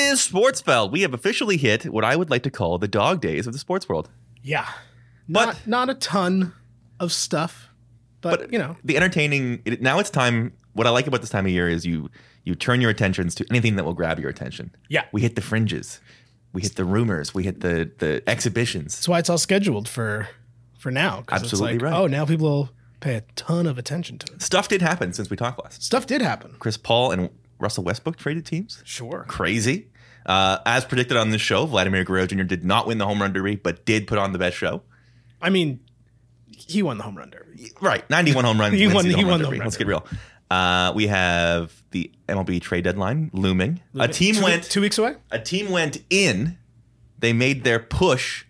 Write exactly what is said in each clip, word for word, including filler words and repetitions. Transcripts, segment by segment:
is Sportsfeld. We have officially hit what I would like to call the dog days of the sports world. Yeah. But Not, not a ton of stuff, but, but you know. the entertaining, it, now it's time. What I like about this time of year is you you turn your attentions to anything that will grab your attention. Yeah. We hit the fringes. We hit the rumors. We hit the the exhibitions. That's why it's all scheduled for for now. 'Cause Absolutely it's like, right. Oh, now people will pay a ton of attention to it. Stuff did happen since we talked last. Stuff did happen. Chris Paul and Russell Westbrook traded teams. Sure. Crazy. Uh, as predicted on this show, Vladimir Guerrero Junior did not win the home run derby, but did put on the best show. I mean, he won the home run derby. Right. ninety-one home runs. He wins won- the he home won run the derby. home run Let's get derby. real. Uh, we have the M L B trade deadline looming. A team two, went two weeks away. A team went in. They made their push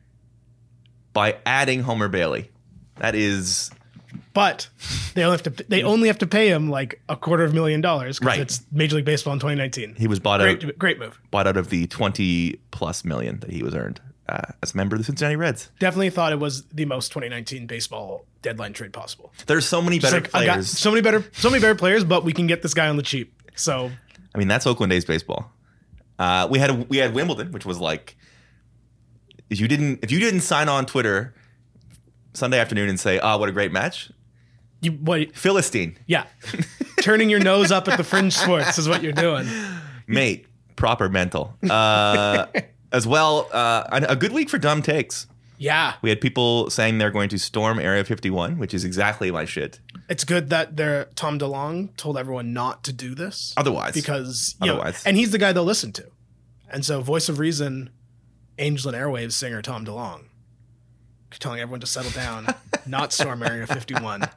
by adding Homer Bailey. That is But they only have to they only have to pay him like a quarter of a million dollars because Right. it's Major League Baseball in twenty nineteen. he was bought Great, out great move. bought out of the twenty plus million that he was earned uh, as a member of the Cincinnati Reds. Definitely thought it was the most twenty nineteen baseball deadline trade possible. There's so many Just better like, I got players. so many better, so many better players, but we can get this guy on the cheap. So I mean, that's Oakland A's baseball. Uh, we had a, we had Wimbledon, which was like if you didn't if you didn't sign on Twitter Sunday afternoon and say, "Oh, what a great match," you what? Philistine, Yeah, turning your nose up at the fringe sports is what you're doing. mate, proper mental. Uh, as well, uh, a a good week for dumb takes. Yeah, We had people saying they're going to storm Area fifty-one, which is exactly my shit. it's good that they're, Tom DeLonge told everyone not to do this. Otherwise, because you know, Otherwise. and he's the guy they'll listen to, and so Voice of Reason, Angel and Airwaves singer Tom DeLonge, telling everyone to settle down, not storm Area fifty-one.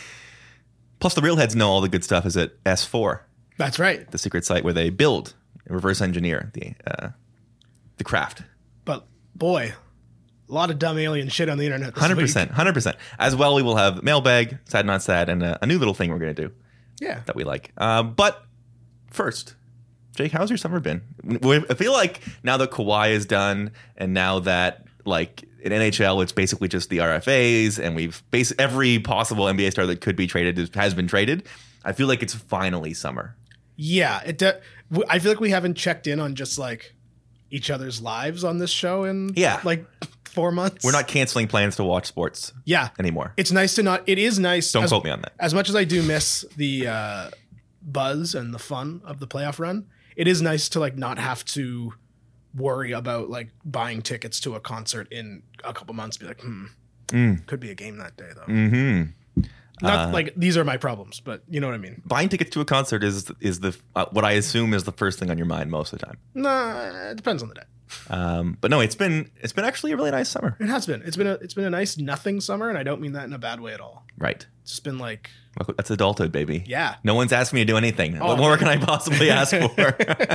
plus the real heads know all the good stuff is at S four, That's right. the secret site where they build and reverse engineer the uh, the craft. But boy, a lot of dumb alien shit on the internet. This Hundred week. percent, hundred percent. As well, we will have mailbag, sad not sad, and a, a new little thing we're going to do Yeah. that we like. Uh, but first, Jake, how's your summer been? We- I feel like now that Kawhi is done, and now that like in N H L, it's basically just the R F As, and we've bas- every possible N B A star that could be traded is, has been traded. I feel like it's finally summer. Yeah. It. De- w- I feel like we haven't checked in on just like each other's lives on this show in Yeah. like four months. We're not canceling plans to watch sports Yeah. anymore. It's nice to not. It is nice. Don't as, quote me on that. As much as I do miss the uh, buzz and the fun of the playoff run, it is nice to like not have to worry about like buying tickets to a concert in a couple months. Be like, hmm, Mm. could be a game that day though. Mm-hmm. Not Uh, like these are my problems, but you know what I mean. Buying tickets to a concert is is the uh, what I assume is the first thing on your mind most of the time. Nah, it depends on the day. Um, but no, it's been it's been actually a really nice summer. It has been. It's been a it's been a nice nothing summer, and I don't mean that in a bad way at all. Right. It's just been like, Look, that's adulthood, baby. yeah, No one's asked me to do anything. Oh. What more can I possibly ask for?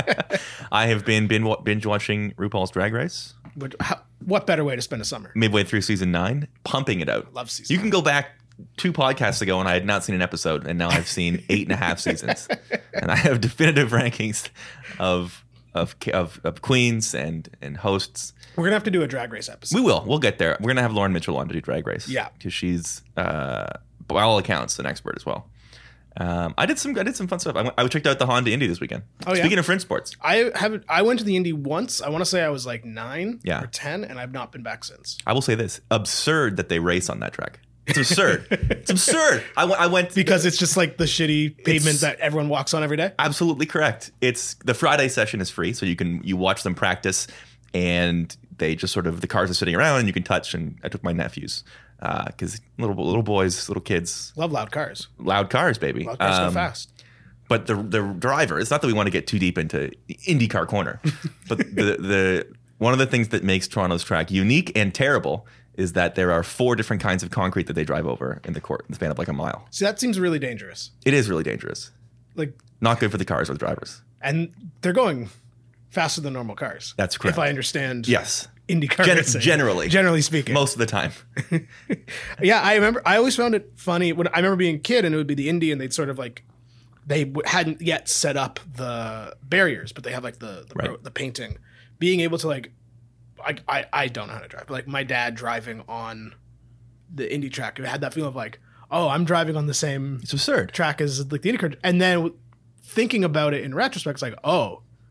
I have been bin- binge watching RuPaul's Drag Race what, how, what better way to spend a summer? midway through season nine, pumping it out. Love season. You can go back two podcasts ago and I had not seen an episode, and now I've seen eight and a half seasons, and I have definitive rankings of of of, of queens and and hosts. We're gonna have to do a drag race episode. We will. We'll get there. We're gonna have Lauren Mitchell on to do Drag Race. Yeah. because she's uh, by all accounts an expert as well. Um, I did some I did some fun stuff. I, went, I checked out the Honda Indy this weekend. Oh, yeah? Speaking of fringe sports, I haven't. I went to the Indy once. I want to say I was like nine Yeah. or ten, and I've not been back since. I will say this: absurd that they race on that track. It's absurd. It's absurd. I went. I went Because it's just like the shitty pavement It's- that everyone walks on every day. absolutely correct. It's the Friday session is free, so you can you watch them practice, and they just sort of the cars are sitting around and you can touch. And I took my nephews because little little boys, little kids, Love loud cars. loud cars, baby. Loud cars go Um, fast. But the the driver, it's not that we want to get too deep into the IndyCar corner, but the the one of the things that makes Toronto's track unique and terrible is that there are four different kinds of concrete that they drive over in the court in the span of like a mile. See, that seems really dangerous. It is really dangerous. Like, Not good for the cars or the drivers. and they're going faster than normal cars. That's correct. If I understand. Yes. IndyCar Gen- racing. generally. Generally speaking. Most of the time. Yeah, I remember. I always found it funny when I remember being a kid, and it would be the Indy, and they'd sort of like they w- hadn't yet set up the barriers, but they have like the the, Right. the painting. Being able to like, I, I I don't know how to drive, but like my dad driving on the Indy track, it had that feeling of like, oh, I'm driving on the same It's absurd. track as like the IndyCar, and then thinking about it in retrospect, it's like, oh,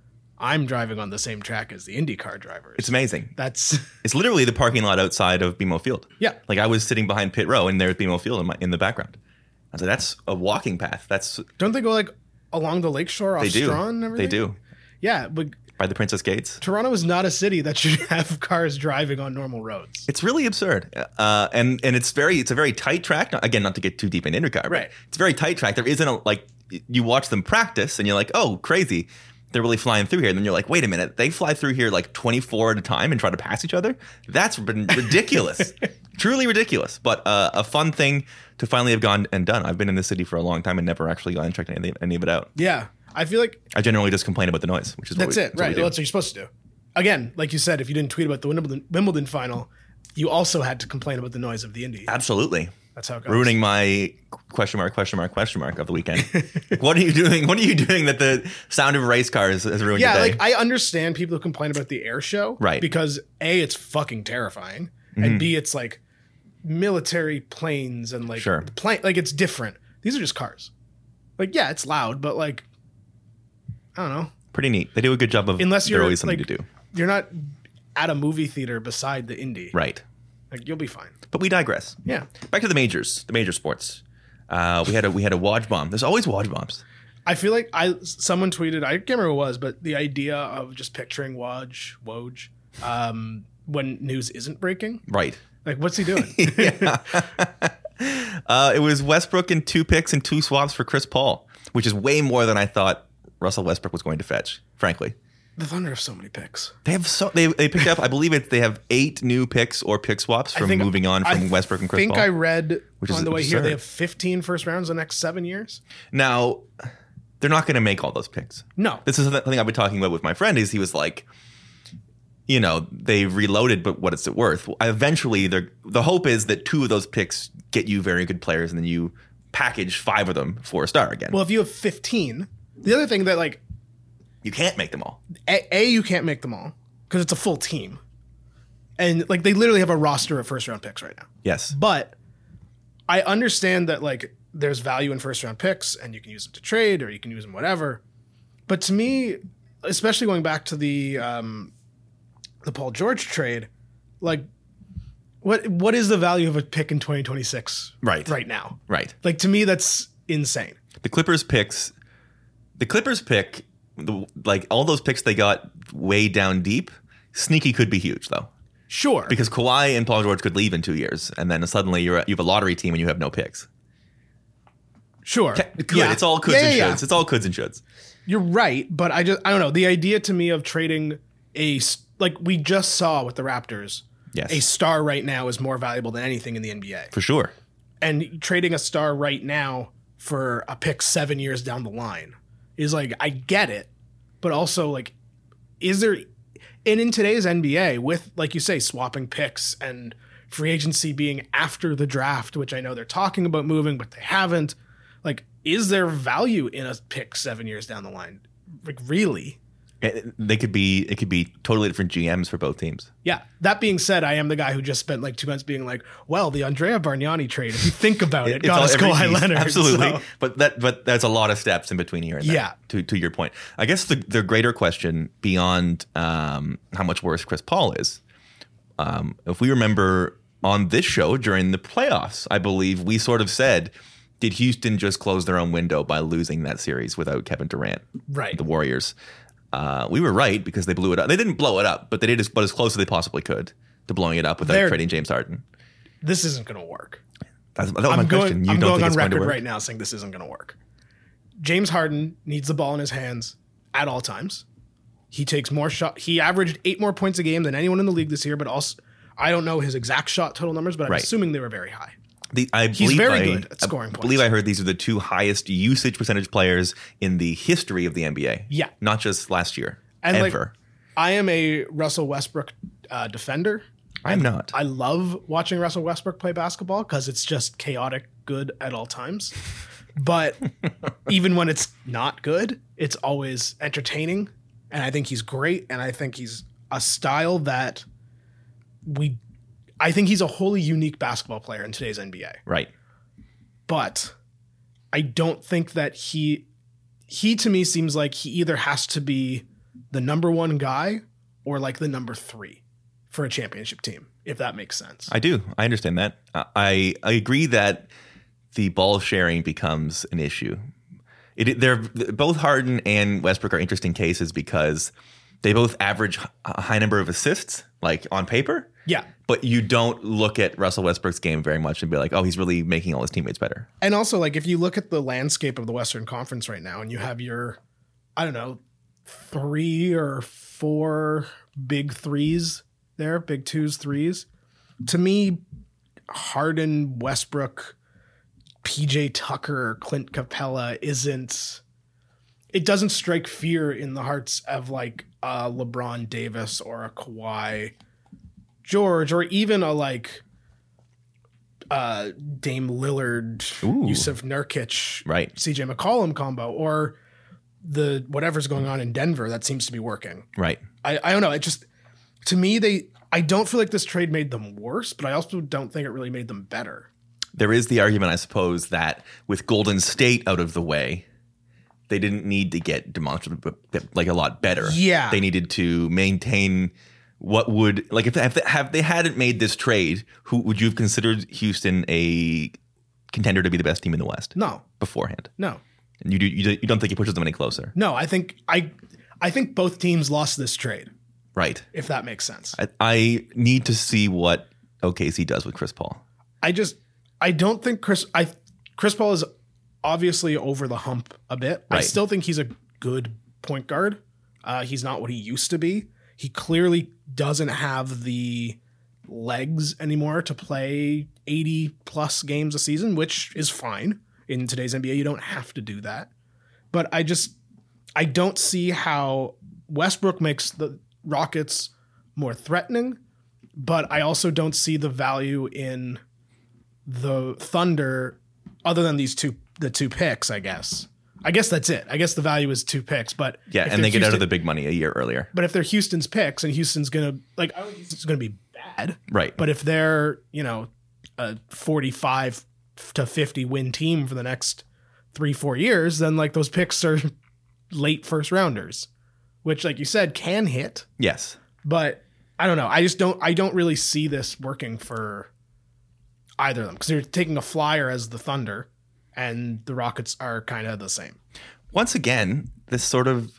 I'm driving on the same track as the IndyCar drivers. It's amazing. That's It's literally the parking lot outside of B M O Field. Yeah. Like I was sitting behind pit row and there's B M O Field in, my, in the background. I was like, that's a walking path. That's don't they go like along the lakeshore off they do. Strawn and everything? They do. Yeah, but By the Princess Gates. Toronto is not a city that should have cars driving on normal roads. It's really absurd, uh, and and it's very it's a very tight track. Now, again, not to get too deep in IndyCar, but Right. it's a very tight track. There isn't a like you watch them practice, and you're like, oh, crazy, they're really flying through here. And then you're like, wait a minute, they fly through here like twenty-four at a time and try to pass each other. That's been ridiculous, truly ridiculous. But uh, a fun thing to finally have gone and done. I've been in this city for a long time and never actually gone and checked any, any of it out. Yeah, I feel like I generally just complain about the noise, which is that's what we, it, that's what we right? do. Well, that's what you're supposed to do. Again, like you said, if you didn't tweet about the Wimbledon, Wimbledon final, you also had to complain about the noise of the Indy. Absolutely. That's how it goes. Ruining my question mark, question mark, question mark of the weekend. What are you doing? What are you doing that the sound of race cars has ruined Yeah, your day? like I understand people who complain about the air show, Right. Because A, it's fucking terrifying, Mm-hmm. and B, it's like military planes and like Sure. the plane, like it's different. These are just cars. Like, yeah, it's loud, but like, I don't know. Pretty neat. They do a good job of. Unless you're there's always something like, to do. you're not at a movie theater beside the Indy, Right. Like you'll be fine. But we digress. Yeah, Back to the majors, the major sports. Uh, we had a we had a Woj bomb. There's always Woj bombs. I feel like I someone tweeted, I can't remember who it was, but the idea of just picturing Woj, Woj, um, when news isn't breaking, Right. like what's he doing? Uh, it was Westbrook and two picks and two swaps for Chris Paul, which is way more than I thought Russell Westbrook was going to fetch. Frankly, The Thunder have so many picks. they have so they they picked up. I believe it. They have eight new picks or pick swaps I from think- moving on I from Westbrook and Chris I think Paul. I read Which on is the way here absurd. they have fifteen first rounds the next seven years. Now, they're not going to make all those picks. No, This is something I've been talking about with my friend. Is he was like, you know, they reloaded, but what is it worth? Well, eventually, they're, the hope is that two of those picks get you very good players, and then you package five of them for a star again. well, if you have fifteen, the other thing that like you can't make them all. a, a you can't make them all because it's a full team, and like they literally have a roster of first round picks right now. Yes. But I understand that like there's value in first round picks and you can use them to trade or you can use them whatever. But to me, especially going back to the um, the Paul George trade, like what what is the value of a pick in twenty twenty-six Right. right now? Right. Like to me, that's insane. The Clippers picks, the Clippers pick, the, like all those picks they got way down deep. Sneaky could be huge though, Sure. because Kawhi and Paul George could leave in two years, and then suddenly you're a, you have a lottery team and you have no picks. Sure. Good. Yeah. It's all coulds Yeah, and yeah, shoulds. yeah. It's all coulds and shoulds. You're right, but I just I don't know. The idea to me of trading a s- like we just saw with the Raptors, Yes. a star right now is more valuable than anything in the N B A. For sure. And trading a star right now for a pick seven years down the line is like I get it, but also like is there and in today's N B A with like you say swapping picks and free agency being after the draft, which I know they're talking about moving but they haven't, like is there value in a pick seven years down the line? Like really? It- They could be. It could be totally different G Ms for both teams. Yeah. That being said, I am the guy who just spent like two months being like, well, the Andrea Bargnani trade, if you think about it, It's got all- us every Kawhi piece. Leonard. Absolutely. so- But that. But there's a lot of steps in between here and there. Yeah. To to your point, I guess the the greater question beyond um, how much worse Chris Paul is, um, if we remember on this show during the playoffs, I believe we sort of said, did Houston just close their own window by losing that series without Kevin Durant? Right. The Warriors. Uh, we were right because they blew it up. They didn't blow it up, but they did as, but as close as they possibly could to blowing it up without They're- trading James Harden. This isn't going to work. That's, that was I'm my going, question. You I'm don't going think on it's going to record work? right now saying this isn't going to work. James Harden needs the ball in his hands at all times. He takes more shot. He averaged eight more points a game than anyone in the league this year, but also I don't know his exact shot total numbers, but I'm Right. assuming they were very high. The, I He's believe very I, good at scoring I points. believe I heard these are the two highest usage percentage players in the history of the N B A. Yeah. Not just last year. And like, ever. I am a Russell Westbrook uh, defender. I'm not. I love watching Russell Westbrook play basketball because it's just chaotic good at all times. But even when it's not good, it's always entertaining. And I think he's great. And I think he's a style that we, I think he's a wholly unique basketball player in today's N B A. Right. But I don't think that he, he to me seems like he either has to be the number one guy or like the number three for a championship team, if that makes sense. I do. I understand that. I I agree that the ball sharing becomes an issue. It, they're both Harden and Westbrook are interesting cases because they both average a high number of assists, like on paper. Yeah. But you don't look at Russell Westbrook's game very much and be like, oh, he's really making all his teammates better. And also, like, if you look at the landscape of the Western Conference right now and you have your, I don't know, three or four big threes there, big twos, threes. To me, Harden, Westbrook, P J Tucker, Clint Capella isn't, it doesn't strike fear in the hearts of like a LeBron Davis or a Kawhi George or even a like uh, Dame Lillard, Ooh. Yusuf Nurkic, Right. C J McCollum combo, or the whatever's going on in Denver that seems to be working. Right. I, I don't know. It just, to me, they, I don't feel like this trade made them worse, but I also don't think it really made them better. There is the argument, I suppose, that with Golden State out of the way, they didn't need to get demonstrably like a lot better. Yeah. They needed to maintain what would like if, if they, have they hadn't made this trade, who would you have considered Houston a contender to be the best team in the West? No, Beforehand. no, And you do you, you don't think it pushes them any closer? no. I think I, I think both teams lost this trade, Right. if that makes sense. I, I need to see what O K C does with Chris Paul. I just, I don't think Chris, I, Chris Paul is obviously over the hump a bit. I Right. still think he's a good point guard. Uh, he's not what he used to be. He clearly doesn't have the legs anymore to play eighty plus games a season, which is fine in today's N B A. You don't have to do that. But I just, I don't see how Westbrook makes the Rockets more threatening, but I also don't see the value in the Thunder other than these two, the two picks, I guess. I guess that's it. I guess the value is two picks, but Yeah, if and they they're get out of Houston- the big money a year earlier. But if they're Houston's picks and Houston's gonna like, I don't think Houston's gonna be bad, Right. but if they're, you know, a forty-five to fifty win team for the next three, four years, then like those picks are late first rounders, which, like you said, can hit. Yes. But I don't know. I just don't. I don't really see this working for either of them because they're taking a flyer as the Thunder, and the Rockets are kind of the same. Once again, this sort of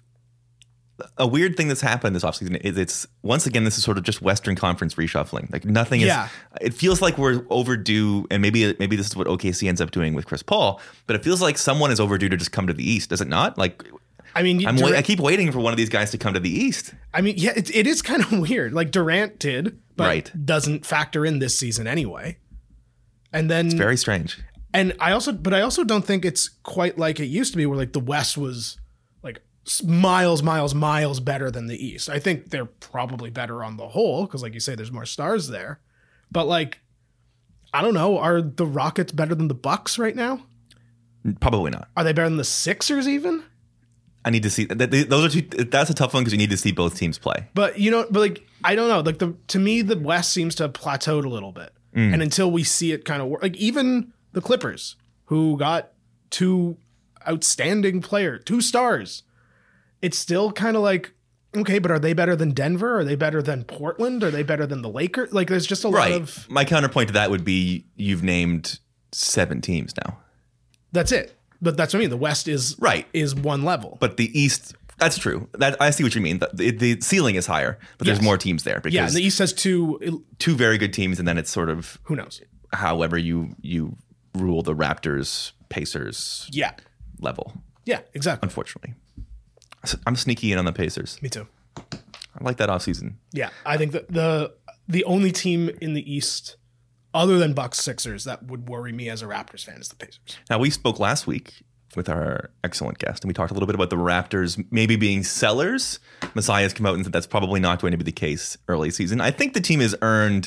a weird thing that's happened this offseason is it's once again this is sort of just Western Conference reshuffling. Like nothing is. Yeah. It feels like we're overdue, and maybe maybe this is what O K C ends up doing with Chris Paul. But it feels like someone is overdue to just come to the East. Does it not? Like I mean, I'm Durant, wait, I keep waiting for one of these guys to come to the East. I mean, yeah, it, it is kind of weird. Like Durant did, but Right. doesn't factor in this season anyway. And then Very strange. And I also, but I also don't think it's quite like it used to be, where like the West was like s- miles, miles, miles better than the East. I think they're probably better on the whole because, like you say, there's more stars there. But like, I don't know, are the Rockets better than the Bucks right now? Probably not. Are they better than the Sixers even? I need to see. th- th- Those are two. That's a tough one because you need to see both teams play. But you know, but like, I don't know. Like the to me, the West seems to have plateaued a little bit, and until we see it kind of work, like even the Clippers, who got two outstanding players, two stars, it's still kind of like, okay, but are they better than Denver? Are they better than Portland? Are they better than the Lakers? Like, there's just a lot Right. of My counterpoint to that would be you've named seven teams now. that's it. But that's what I mean. The West is Right. is one level. But the East, that's true. That I see what you mean. The, the, the ceiling is higher, but there's Yes. more teams there because Yeah, and the East has two. two very good teams, and then it's sort of Who knows? however you you rule the Raptors Pacers Yeah, level. yeah, exactly. Unfortunately, So I'm sneaky in on the Pacers. Me too. I like that offseason. Yeah, I think that the the only team in the East, other than Bucks Sixers, that would worry me as a Raptors fan is the Pacers. Now, we spoke last week with our excellent guest, and we talked a little bit about the Raptors maybe being sellers. Messiah's come out and said that's probably not going to be the case early season. I think the team has earned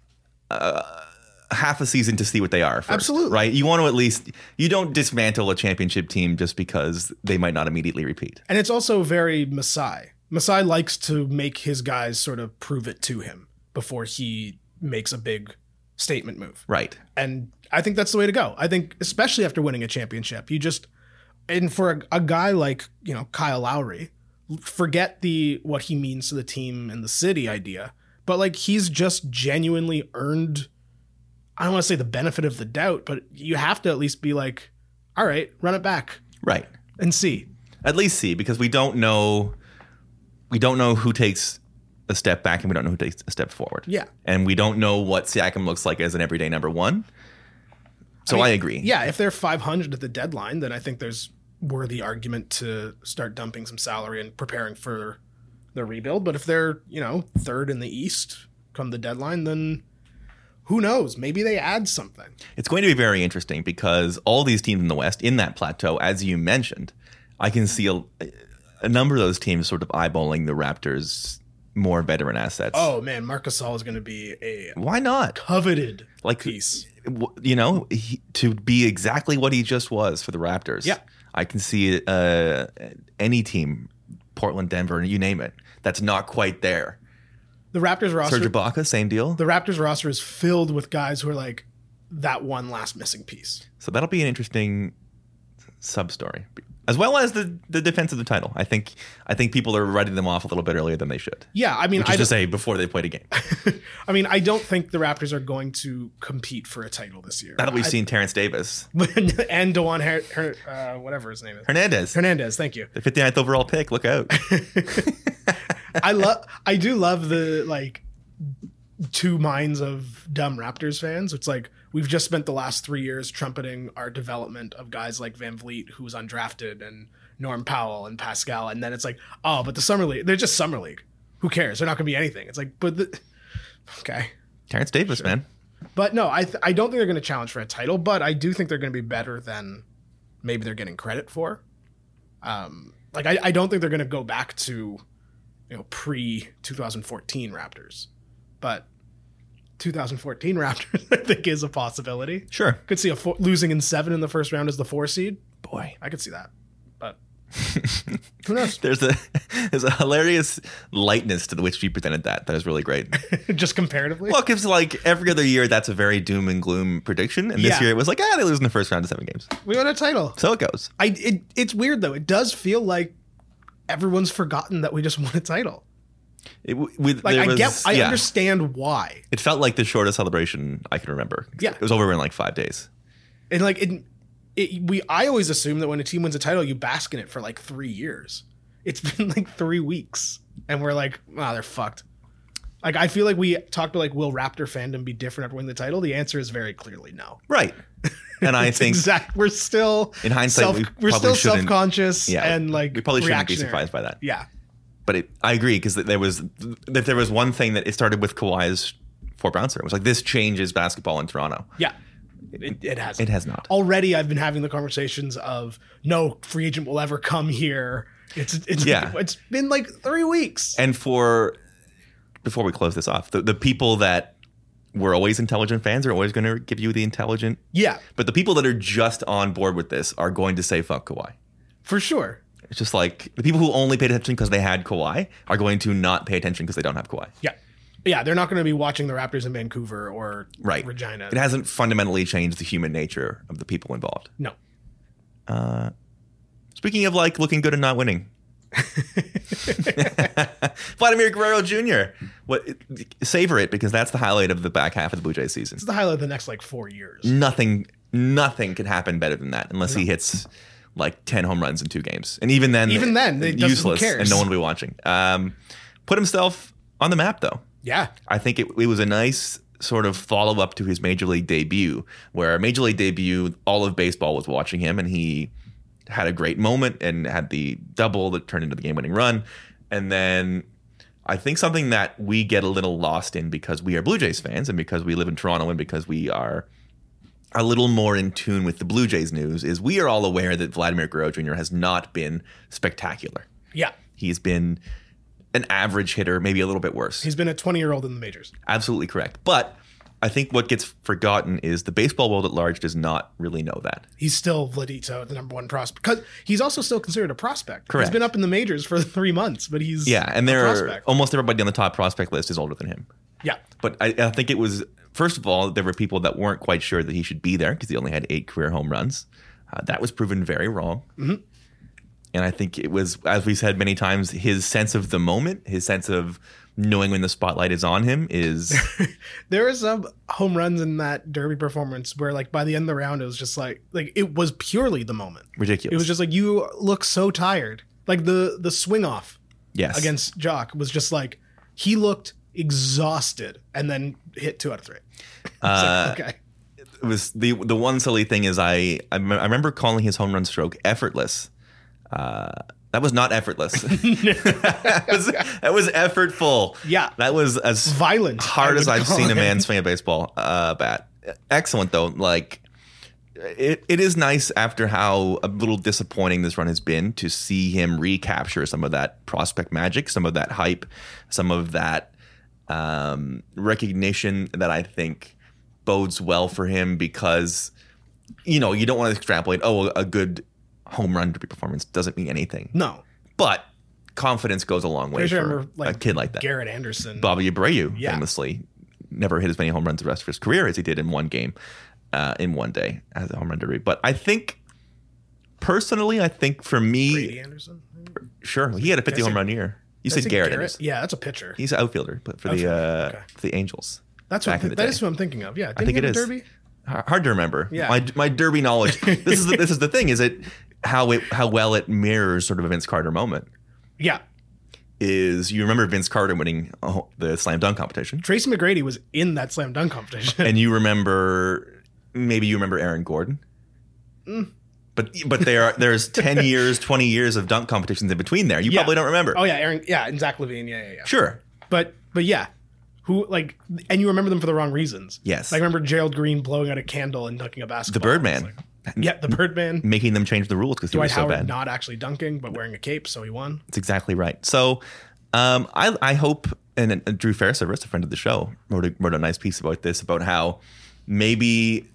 uh, half a season to see what they are first. Absolutely. Right? You want to at least, you don't dismantle a championship team just because they might not immediately repeat. And it's also very Masai. Masai likes to make his guys sort of prove it to him before he makes a big statement move. Right. And I think that's the way to go. I think, especially after winning a championship, you just, and for a, a guy like, you know, Kyle Lowry, forget the what he means to the team and the city idea, but like he's just genuinely earned, I don't want to say the benefit of the doubt, but you have to at least be like, all right, run it back. Right. And see. At least see, because we don't know we don't know who takes a step back and we don't know who takes a step forward. Yeah. And we don't know what Siakam looks like as an everyday number one. So I, mean, I agree. Yeah, if they're five hundred at the deadline, then I think there's worthy argument to start dumping some salary and preparing for the rebuild. But if they're, you know, third in the East come the deadline, then who knows? Maybe they add something. It's going to be very interesting because all these teams in the West in that plateau, as you mentioned, I can see a, a number of those teams sort of eyeballing the Raptors' more veteran assets. Oh man, Marc Gasol is going to be a why not coveted like piece. You know, he, to be exactly what he just was for the Raptors. Yeah, I can see uh, any team, Portland, Denver, you name it, that's not quite there. The Raptors roster, Serge Ibaka, same deal. The Raptors roster is filled with guys who are like that one last missing piece. So that'll be an interesting sub story, as well as the the defense of the title. I think I think people are writing them off a little bit earlier than they should. Yeah, I mean, which is to say before they played a game. I mean, I don't think the Raptors are going to compete for a title this year. Now that we've I, seen Terrence Davis and DeJuan Her- Her- uh, whatever his name is, Hernandez. Hernandez, thank you. The fifty-ninth overall pick. Look out. I love. I do love the like two minds of dumb Raptors fans. It's like we've just spent the last three years trumpeting our development of guys like Van Vliet, who's undrafted, and Norm Powell and Pascal, and then it's like, oh, but the summer league, they're just summer league. Who cares? They're not going to be anything. It's like, but the, okay, Terrence Davis, sure. man. But no, I th- I don't think they're going to challenge for a title, but I do think they're going to be better than maybe they're getting credit for. Um, like I, I don't think they're going to go back to, you know, pre twenty fourteen Raptors, but twenty fourteen Raptors I think is a possibility. Sure, could see a four, losing in seven in the first round as the four seed. Boy, I could see that, but who knows? There's a there's a hilarious lightness to which you presented that. That is really great. Just comparatively. Well, because like every other year, that's a very doom and gloom prediction, and this Yeah. year it was like, ah, they lose in the first round of seven games. We won a title. So it goes. I it, it's weird though. It does feel like everyone's forgotten that we just won a title. It, with, Like there I was, get, I yeah. understand why. It felt like the shortest celebration I can remember. Yeah. It was over in like five days. And like it, it, we I always assume that when a team wins a title, you bask in it for like three years. It's been like three weeks, and we're like, wow, they're fucked. Like I feel like we talked about like, will Raptor fandom be different after winning the title? The answer is very clearly no. Right. And I think exact. We're still in hindsight, self, we we're probably still shouldn't- self conscious Yeah, and like we probably shouldn't be reactionary. surprised by that. Yeah. But it, I agree because there was if there was one thing that it started with Kawhi's four bouncer. It was like this changes basketball in Toronto. Yeah. It, it has. It has not. Already I've been having the conversations of no free agent will ever come here. It's it's Yeah. it's been like three weeks. And for before we close this off, the, the people that were always intelligent fans are always going to give you the intelligent. Yeah, But the people that are just on board with this are going to say fuck Kawhi. for sure. It's just like the people who only paid attention because they had Kawhi are going to not pay attention because they don't have Kawhi. Yeah. Yeah, they're not going to be watching the Raptors in Vancouver or Right. Regina. It hasn't fundamentally changed the human nature of the people involved. No. Speaking of like looking good and not winning. Vladimir Guerrero Junior What savor it because that's the highlight of the back half of the Blue Jays season. It's the highlight of the next like four years. Nothing nothing can happen better than that unless he hits like ten home runs in two games. And even then Even then, it doesn't- who useless cares? and no one will be watching. Um, put himself on the map though. Yeah. I think it, it was a nice sort of follow up to his major league debut, where major league debut, all of baseball was watching him, and he had a great moment and had the double that turned into the game winning run. And then I think something that we get a little lost in because we are Blue Jays fans and because we live in Toronto and because we are a little more in tune with the Blue Jays news is we are all aware that Vladimir Guerrero Junior has not been spectacular. Yeah. He's been an average hitter, maybe a little bit worse. He's been a twenty-year-old in the majors. Absolutely correct. But I think what gets forgotten is the baseball world at large does not really know that. He's still Vladito, the number one prospect. Because he's also still considered a prospect. Correct. He's been up in the majors for three months, but he's Yeah, and a there are prospect. almost everybody on the top prospect list is older than him. Yeah. But I, I think it was, first of all, there were people that weren't quite sure that he should be there because he only had eight career home runs. Uh, that was proven very wrong. Mm-hmm. And I think it was, as we said many times, his sense of the moment, his sense of knowing when the spotlight is on him is... There were some home runs in that Derby performance where, like, by the end of the round, it was just like, like it was purely the moment. Ridiculous. It was just like, you look so tired. Like the the swing off yes. against Jock was just like, he looked exhausted and then hit two out of three. Uh, like, okay. It was the the one silly thing is I I, me- I remember calling his home run stroke effortless. Uh, that was not effortless. that, was, that was effortful. Yeah. That was as Violent. hard as I've seen it. a man swing a baseball uh, bat. Excellent though. Like it, it is nice after how a little disappointing this run has been to see him recapture some of that prospect magic, some of that hype, some of that um, recognition that I think bodes well for him because, you know, you don't want to extrapolate, oh, a good home run derby performance doesn't mean anything. No. But confidence goes a long way Pretty sure I for remember, like, a kid like that. Garrett Anderson. Bobby Abreu Yeah. famously never hit as many home runs the rest of his career as he did in one game, uh, in one day as a home run derby. But I think, personally, I think for me, Brady Anderson. sure, he had a fifty Did I home say- run year. You Did I said say Garrett. Anderson. Yeah, that's a pitcher. He's an outfielder, but for the Outfielder, uh, okay. for the Angels. That's back what in the that day. is what I'm thinking of. Yeah, Didn't I think he it have a is. Derby? H- Hard to remember. Yeah. My my derby knowledge. This is the, this is the thing. Is it how it how well it mirrors sort of a Vince Carter moment. Yeah. Is you remember Vince Carter winning uh, the slam dunk competition, Tracy McGrady was in that slam dunk competition. and you remember maybe you remember Aaron Gordon. Mm. But but there are, there's ten years, twenty years of dunk competitions in between there. You Yeah. probably don't remember. Oh yeah, Aaron. Yeah, and Zach Levine. Yeah, yeah, yeah. Sure. But but yeah, who like, and you remember them for the wrong reasons. Yes. Like I remember Gerald Green blowing out a candle and dunking a The basketball. Birdman. It's like- yeah, the Birdman. Making them change the rules because he Dwight was so Howard bad. not actually dunking, but wearing a cape, so he won. That's exactly right. So um, I, I hope, and, and Drew Fairservice, a friend of the show, wrote a, wrote a nice piece about this, about how maybe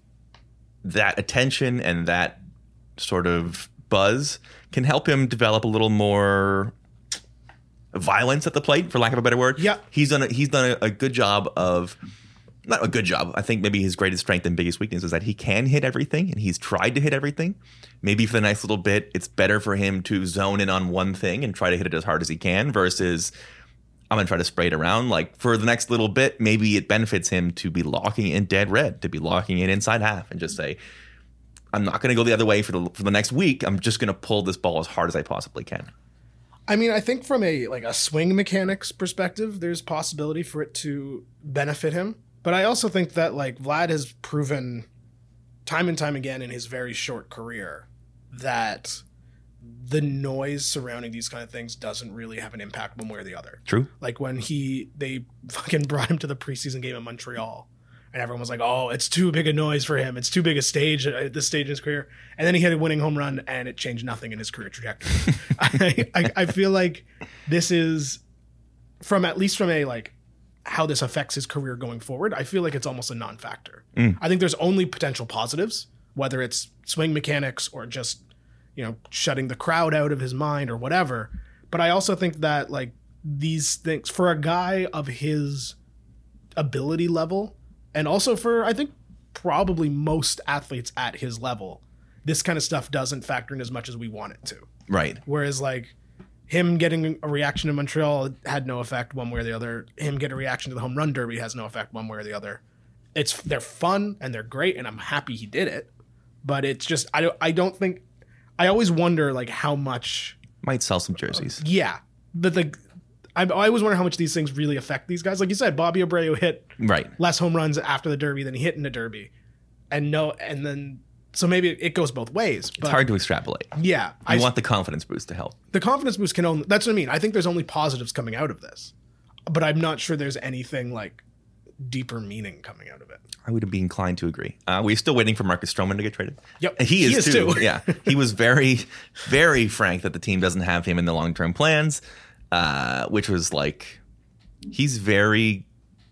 that attention and that sort of buzz can help him develop a little more violence at the plate, for lack of a better word. Yeah. He's done a, he's done a, a good job of, not a good job. I think maybe his greatest strength and biggest weakness is that he can hit everything, and he's tried to hit everything. Maybe for the next little bit, it's better for him to zone in on one thing and try to hit it as hard as he can versus I'm going to try to spray it around. Like for the next little bit, maybe it benefits him to be locking in dead red, to be locking it inside half and just say, I'm not going to go the other way for the for the next week. I'm just going to pull this ball as hard as I possibly can. I mean, I think from a like a swing mechanics perspective, there's possibility for it to benefit him. But I also think that like Vlad has proven time and time again in his very short career that the noise surrounding these kind of things doesn't really have an impact one way or the other. True. Like when he they fucking brought him to the preseason game in Montreal, and everyone was like, "Oh, it's too big a noise for him. It's too big a stage at this stage in his career." And then he hit a winning home run, and it changed nothing in his career trajectory. I, I, I feel like this is from at least from a like how this affects his career going forward. I feel like it's almost a non-factor. Mm. I think there's only potential positives, whether it's swing mechanics or just you know shutting the crowd out of his mind or whatever. But I also think that like these things for a guy of his ability level, and also for I think probably most athletes at his level, this kind of stuff doesn't factor in as much as we want it to. Right. Whereas like him getting a reaction in Montreal had no effect one way or the other. Him getting a reaction to the home run derby has no effect one way or the other. It's they're fun and they're great, and I'm happy he did it. But it's just I don't I don't think I always wonder like how much Might sell some jerseys. yeah. But the I, I always wonder how much these things really affect these guys. Like you said, Bobby Abreu hit Right. less home runs after the derby than he hit in the derby, and no, and then so maybe it goes both ways. But It's hard to extrapolate. yeah, You I want the confidence boost to help. the confidence boost can only that's what I mean. I think there's only positives coming out of this, but I'm not sure there's anything like deeper meaning coming out of it. I would be inclined to agree. Uh, we're still waiting for Marcus Stroman to get traded. Yep. He is, He is too. too. Yeah. He was very, very frank that the team doesn't have him in the long-term plans, uh, which was like, he's very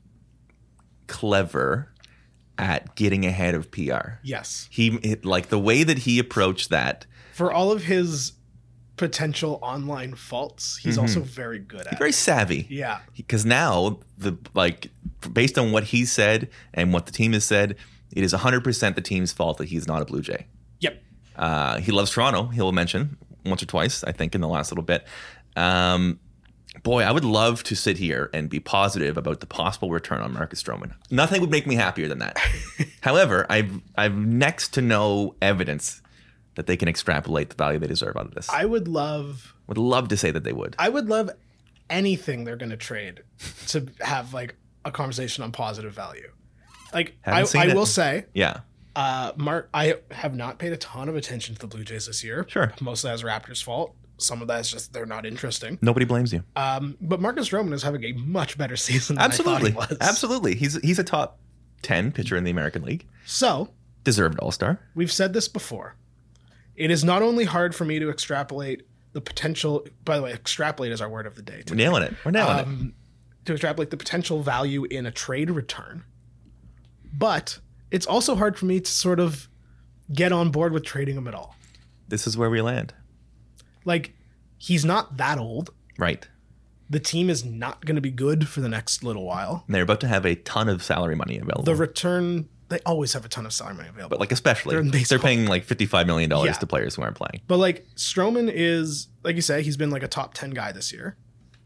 clever at getting ahead of P R. Yes, He, it, like the way that he approached that, for all of his potential online faults, he's also very good at very it. savvy. Yeah. Because now, the like, based on what he said and what the team has said, it is one hundred percent the team's fault that he's not a Blue Jay. Yep. Uh, he loves Toronto, he'll mention. once or twice, I think, in the last little bit. Um, boy, I would love to sit here and be positive about the possible return on Marcus Stroman. Nothing would make me happier than that. However, I've I've next to no evidence that they can extrapolate the value they deserve out of this. I would love would love to say that they would. I would love anything they're going to trade to have like a conversation on positive value. Like I, I will say, yeah. Uh, Mark, I have not paid a ton of attention to the Blue Jays this year. Sure. Most of that is Raptors' fault. Some of that is just they're not interesting. Nobody blames you. Um, but Marcus Stroman is having a much better season than Absolutely. I thought he was. Absolutely. He's he's a top ten pitcher in the American League. So, deserved All-Star. We've said this before. It is not only hard for me to extrapolate the potential, by the way, extrapolate is our word of the day. We're nailing it. We're nailing um, it. To extrapolate the potential value in a trade return. But it's also hard for me to sort of get on board with trading him at all. This is where we land. Like, he's not that old. Right. The team is not going to be good for the next little while. And they're about to have a ton of salary money available. The return, they always have a ton of salary money available. But like especially, they're, they're paying like fifty-five million dollars yeah. to players who aren't playing. But like Stroman is, like you say, he's been like a top ten guy this year.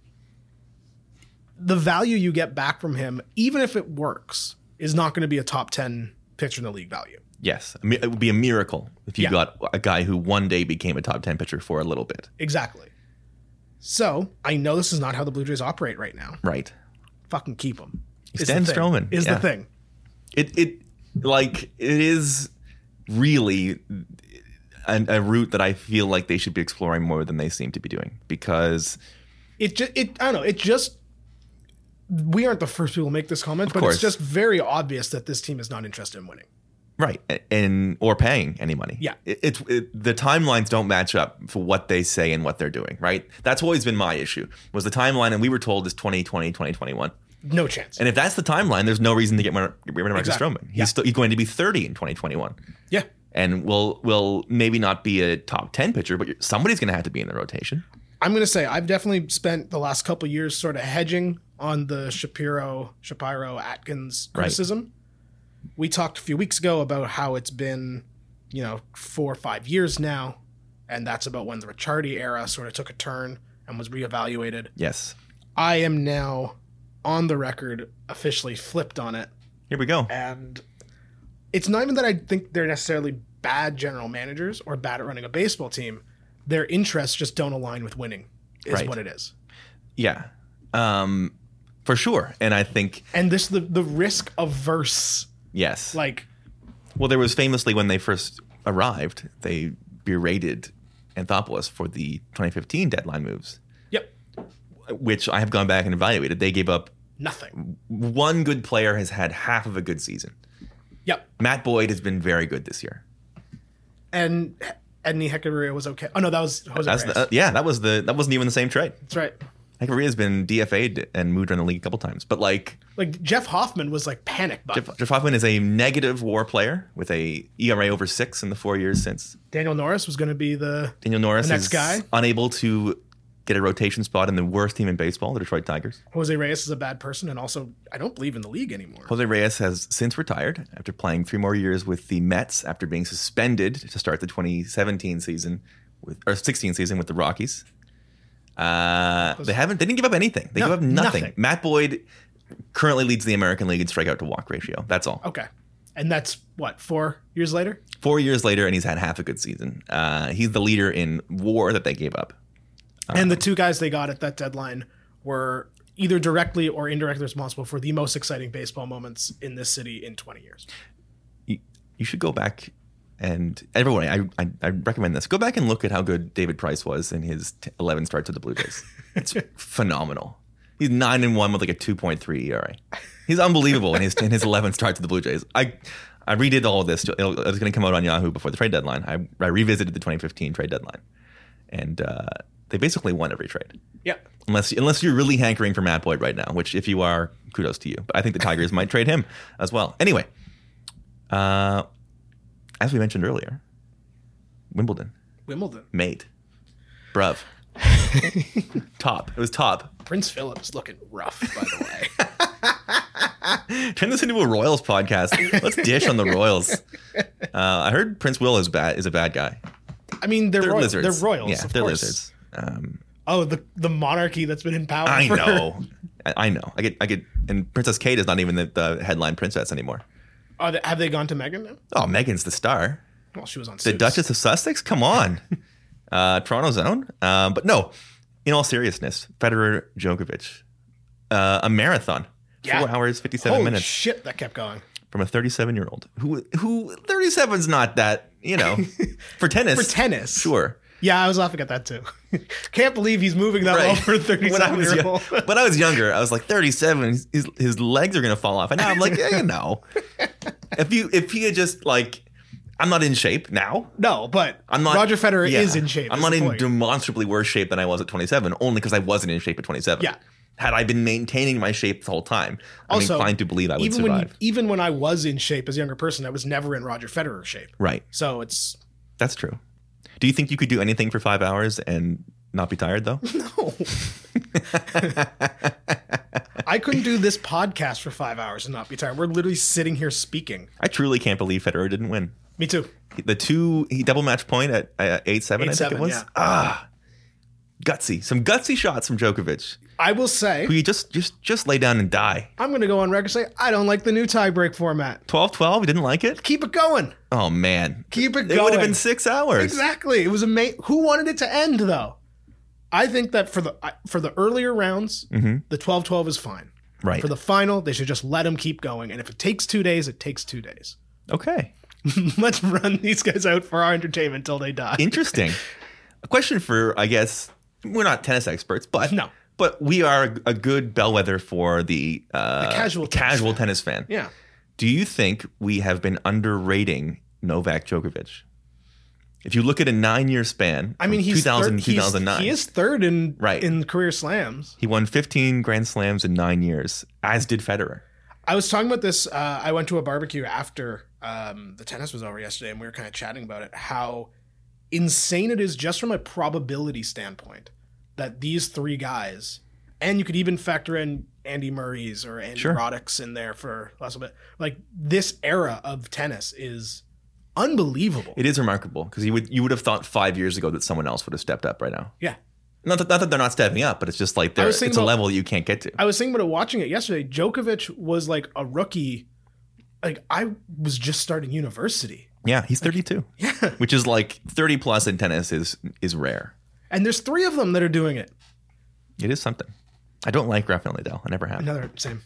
The value you get back from him, even if it works, is not going to be a top ten pitcher in the league value. Yes. It would be a miracle if you yeah. got a guy who one day became a top ten pitcher for a little bit. Exactly. So, I know this is not how the Blue Jays operate right now. Right. Fucking keep him. Stan Stroman. Is yeah. the thing. It, it, like, it is really a, a route that I feel like they should be exploring more than they seem to be doing. Because... It just, it, I don't know, it just... We aren't the first people to make this comment, but course. It's just very obvious that this team is not interested in winning. Right, and or paying any money. Yeah, it, it's it, the timelines don't match up for what they say and what they're doing. Right, that's always been my issue. Was the timeline, and we were told is twenty twenty, twenty twenty-one. No chance. And if that's the timeline, there's no reason to get rid of Marcus exactly. Stroman. He's yeah. still he's going to be thirty in twenty twenty-one. Yeah, and will will maybe not be a top ten pitcher, but somebody's going to have to be in the rotation. I'm going to say I've definitely spent the last couple of years sort of hedging on the Shapiro, Shapiro Atkins criticism. Right. We talked a few weeks ago about how it's been, you know, four or five years now, and that's about when the Ricciardi era sort of took a turn and was reevaluated. Yes. I am now on the record officially flipped on it. Here we go. And it's not even that I think they're necessarily bad general managers or bad at running a baseball team. Their interests just don't align with winning is right. what it is. Yeah. Um, for sure. And I think... And this, the, the risk averse... Yes. Like, well, there was famously when they first arrived, they berated Anthopoulos for the twenty fifteen deadline moves. Yep. Which I have gone back and evaluated. They gave up nothing. One good player has had half of a good season. Yep. Matt Boyd has been very good this year. And Edney Hechavarria was okay. Oh no, that was Jose That's Reyes. The, uh, yeah, that was the that wasn't even the same trade. That's right. Hechavarria's been D F A'd and moved around the league a couple times, but like like Jeff Hoffman was like panic button. Jeff, Jeff Hoffman is a negative WAR player with a E R A over six in the four years since. Daniel Norris was going to be the Daniel Norris the next is guy. Unable to get a rotation spot in the worst team in baseball, the Detroit Tigers. Jose Reyes is a bad person, and also I don't believe in the league anymore. Jose Reyes has since retired after playing three more years with the Mets after being suspended to start the twenty seventeen season with or sixteen season with the Rockies. Uh, they haven't. They didn't give up anything. They no, gave up nothing. nothing. Matt Boyd currently leads the American League in strikeout to walk ratio. That's all. Okay, and that's what four years later. Four years later, and he's had half a good season. Uh, he's the leader in WAR that they gave up. Um, and the two guys they got at that deadline were either directly or indirectly responsible for the most exciting baseball moments in this city in twenty years. You, you should go back. And everyone, I, I I recommend this. Go back and look at how good David Price was in his t- eleven starts with the Blue Jays. It's phenomenal. He's nine and one with like a two point three E R A. He's unbelievable in his in his eleven starts with the Blue Jays. I I redid all of this. It'll, it's going to come out on Yahoo before the trade deadline. I, I revisited the twenty fifteen trade deadline, and uh, they basically won every trade. Yeah. Unless unless you're really hankering for Matt Boyd right now, which if you are, kudos to you. But I think the Tigers might trade him as well. Anyway. Uh. As we mentioned earlier, Wimbledon. Wimbledon. Mate. Bruv. Top. It was top. Prince Philip's looking rough, by the way. Turn this into a Royals podcast. Let's dish on the Royals. Uh, I heard Prince Will is bad is a bad guy. I mean, they're They're royal. lizards. They're royals. Yeah, of they're course. lizards. Um, Oh, the the monarchy that's been in power. I for- know. I, I know. I get. I get. And Princess Kate is not even the, the headline princess anymore. Are they, have they gone to Meghan now? Oh, Megan's the star. Well, she was on The Suits. Duchess of Sussex? Come on. uh, Toronto's own. Um, but no, in all seriousness, Federer Djokovic, uh, a marathon. Yeah. Four hours, fifty-seven Holy minutes shit, that kept going. from a thirty-seven-year-old who, who thirty-seven's not that, you know, for tennis. For tennis. Sure. Yeah, I was laughing at that too. Can't believe he's moving that well for a when, I was thirty-seven-year-old. young, when I was younger, I was like thirty-seven. His, his legs are gonna fall off, and now I'm like, yeah, you know, if you if he had just like, I'm not in shape now. No, but I'm not. Roger Federer yeah, is in shape. I'm is not the in point. demonstrably worse shape than I was at twenty-seven, only because I wasn't in shape at twenty-seven. Yeah. Had I been maintaining my shape the whole time, I'm Also, inclined to believe I would even survive. when even when I was in shape as a younger person, I was never in Roger Federer shape. Right. So it's That's true. Do you think you could do anything for five hours and not be tired, though? no. I couldn't do this podcast for five hours and not be tired. We're literally sitting here speaking. I truly can't believe Federer didn't win. Me too. The two, he double match point at uh, eight seven, I think it eight seven, was. yeah. Ah, gutsy. Some gutsy shots from Djokovic. I will say, Who you just, just, just lay down and die. I'm going to go on record and say, I don't like the new tiebreak format. twelve twelve, you didn't like it? Keep it going. Oh, man. Keep it It would have going. been six hours. Exactly. It was amazing. Who wanted it to end, though? I think that for the for the earlier rounds, the twelve twelve is fine. Right. For the final, they should just let them keep going. And if it takes two days, it takes two days. Okay. Let's run these guys out for our entertainment until they die. Interesting. A question for, I guess, we're not tennis experts, but No. but we are a, a good bellwether for the, uh, The casual tennis casual fan. tennis fan. Yeah. Do you think we have been underrating Novak Djokovic? If you look at a nine-year span, I mean, from he's two thousand, third, he's- two thousand nine, He is third in Right. in career slams. he won fifteen Grand Slams in nine years, as did Federer. I was talking about this. Uh, I went to a barbecue after um, the tennis was over yesterday, and we were kind of chatting about it. How insane it is, just from a probability standpoint, that these three guys, and you could even factor in Andy Murray's or Andy Sure. Roddick's in there for less of it. Like, this era of tennis is unbelievable. It is remarkable because you would you would have thought five years ago that someone else would have stepped up right now. yeah. Not that, not that they're not stepping up, but it's just like I they're, was it's thinking a about- level that you can't get to. I was thinking about it watching it yesterday. Djokovic was like a rookie. Like, I was just starting university. Yeah, he's thirty-two, Yeah. which is like thirty plus in tennis is is rare. And there's three of them that are doing it. It is something. I don't like Rafael Nadal. I never have. Another same.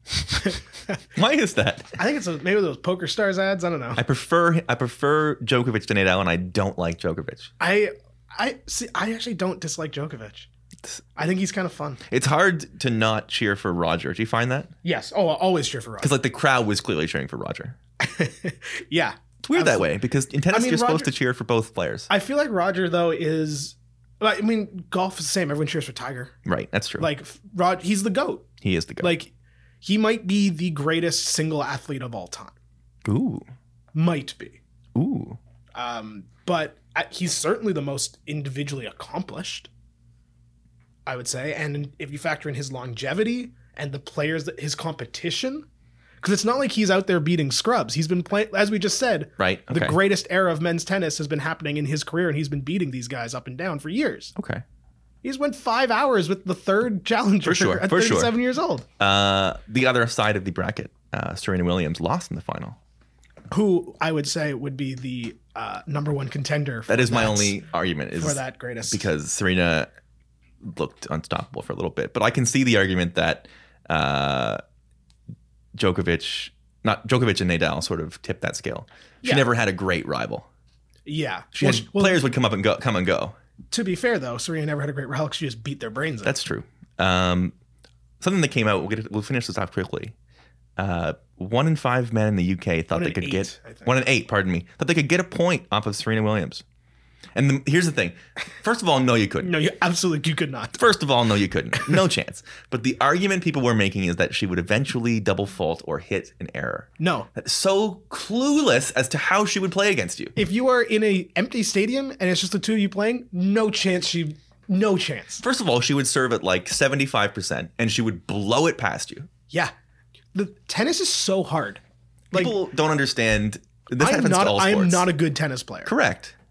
Why is that? I think it's a, maybe those Poker Stars ads. I don't know. I prefer I prefer Djokovic to Nadal, and I don't like Djokovic. I I see. I actually don't dislike Djokovic. I think he's kind of fun. It's hard to not cheer for Roger. Do you find that? Yes. Oh, I'll always cheer for Roger. Because like the crowd was clearly cheering for Roger. Yeah. It's weird that way because in tennis I mean, you're supposed Roger- to cheer for both players. I feel like Roger though is. I mean, golf is the same. Everyone cheers for Tiger. Right, that's true. Like Rod, he's the goat. he is the guy. Like he might be the greatest single athlete of all time. ooh, Might be. ooh. Um, but I- he's certainly the most individually accomplished, I would say. And if you factor in his longevity and the players that his competition, because it's not like he's out there beating scrubs. He's been playing, as we just said, Right. the Okay. greatest era of men's tennis has been happening in his career, and he's been beating these guys up and down for years. Okay. He's went five hours with the third challenger For sure, at for sure. thirty-seven years old. Uh, the other side of the bracket, uh, Serena Williams lost in the final. Who I would say would be the uh, number one contender. For That is my that- only argument is for that greatest because Serena looked unstoppable for a little bit. But I can see the argument that uh, Djokovic, not Djokovic and Nadal, sort of tipped that scale. She Yeah. never had a great rival. Yeah. She Well, had, well, players would come up and go, come and go. to be fair, though, Serena never had a great rival. She just beat their brains out. That's true. Um, something that came out. We'll get. We'll finish this off quickly. Uh, one in five men in the U K thought One they in could eight, get I think. one in eight. Pardon me. Thought they could get a point off of Serena Williams. And the, here's the thing. First of all, no, you couldn't. No, you absolutely you could not. First of all, no, you couldn't. No chance. But the argument people were making is that she would eventually double fault or hit an error. No. That's so clueless as to how she would play against you. If you are in a empty stadium and it's just the two of you playing, no chance she no chance. First of all, she would serve at like seventy-five percent and she would blow it past you. Yeah. The tennis is so hard. Like People don't understand. This I'm happens not to all I'm sports. not a good tennis player. Correct.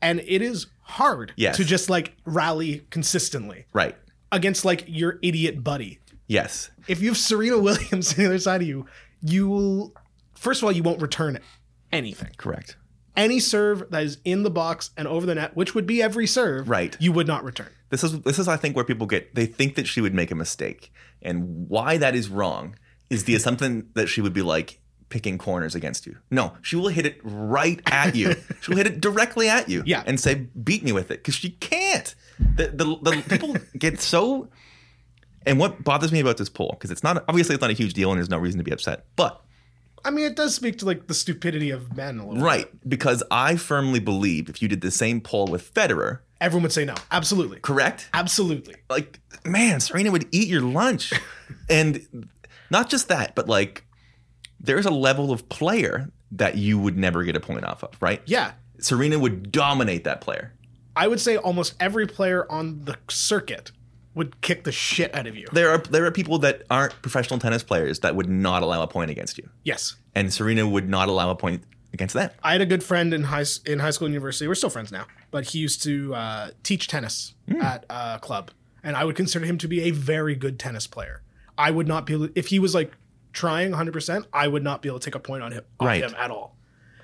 And it is hard Yes. to just like rally consistently Right. against like your idiot buddy. Yes. If you have Serena Williams on the other side of you, you will, first of all, you won't return anything. Correct. Any serve that is in the box and over the net, which would be every serve, Right. you would not return. This is this is I think where people get they think that she would make a mistake, and why that is wrong is the assumption that she would be like picking corners against you. No, she will hit it right at you. She will hit it directly at you, Yeah. and say beat me with it because she can't. The the, the people get so. And what bothers me about this poll, because it's not obviously it's not a huge deal and there's no reason to be upset, but I mean, it does speak to like the stupidity of men a little right bit. because I firmly believe if you did the same poll with Federer, Everyone would say no. Absolutely. correct? Absolutely. Like, man, Serena would eat your lunch. And not just that, but like, there's a level of player that you would never get a point off of, right? Yeah. Serena would dominate that player. I would say almost every player on the circuit would kick the shit out of you. There are there are people that aren't professional tennis players that would not allow a point against you, Yes. and Serena would not allow a point against them. I had a good friend in high in high school and university. We're still friends now, but he used to uh, teach tennis at a club, and I would consider him to be a very good tennis player. I would not be able, if he was like trying one hundred percent, I would not be able to take a point on him, off Right. him at all.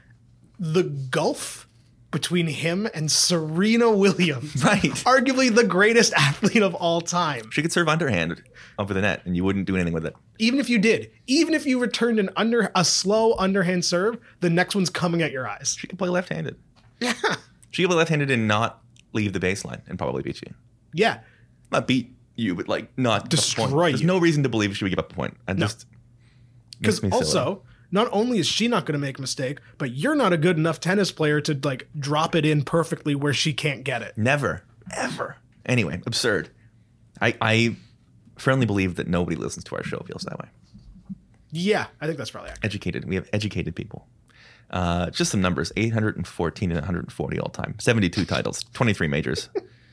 The gulf between him and Serena Williams, Right. arguably the greatest athlete of all time. She could serve underhand over the net, and you wouldn't do anything with it. Even if you did, even if you returned an under a slow underhand serve, the next one's coming at your eyes. She could play left-handed. Yeah. She could play left-handed and not leave the baseline and probably beat you. Yeah. Not beat you, but like not Destroy give up a point. There's you. no reason to believe she would give up a point. I just Because makes me silly. also, not only is she not going to make a mistake, but you're not a good enough tennis player to like drop it in perfectly where she can't get it. Never, ever. Anyway, absurd. I, I firmly believe that nobody listens to our show feels that way. Yeah, I think that's probably accurate. Educated. We have educated people. Uh, just some numbers: eight hundred fourteen and one hundred forty all time. seventy-two titles, twenty-three majors.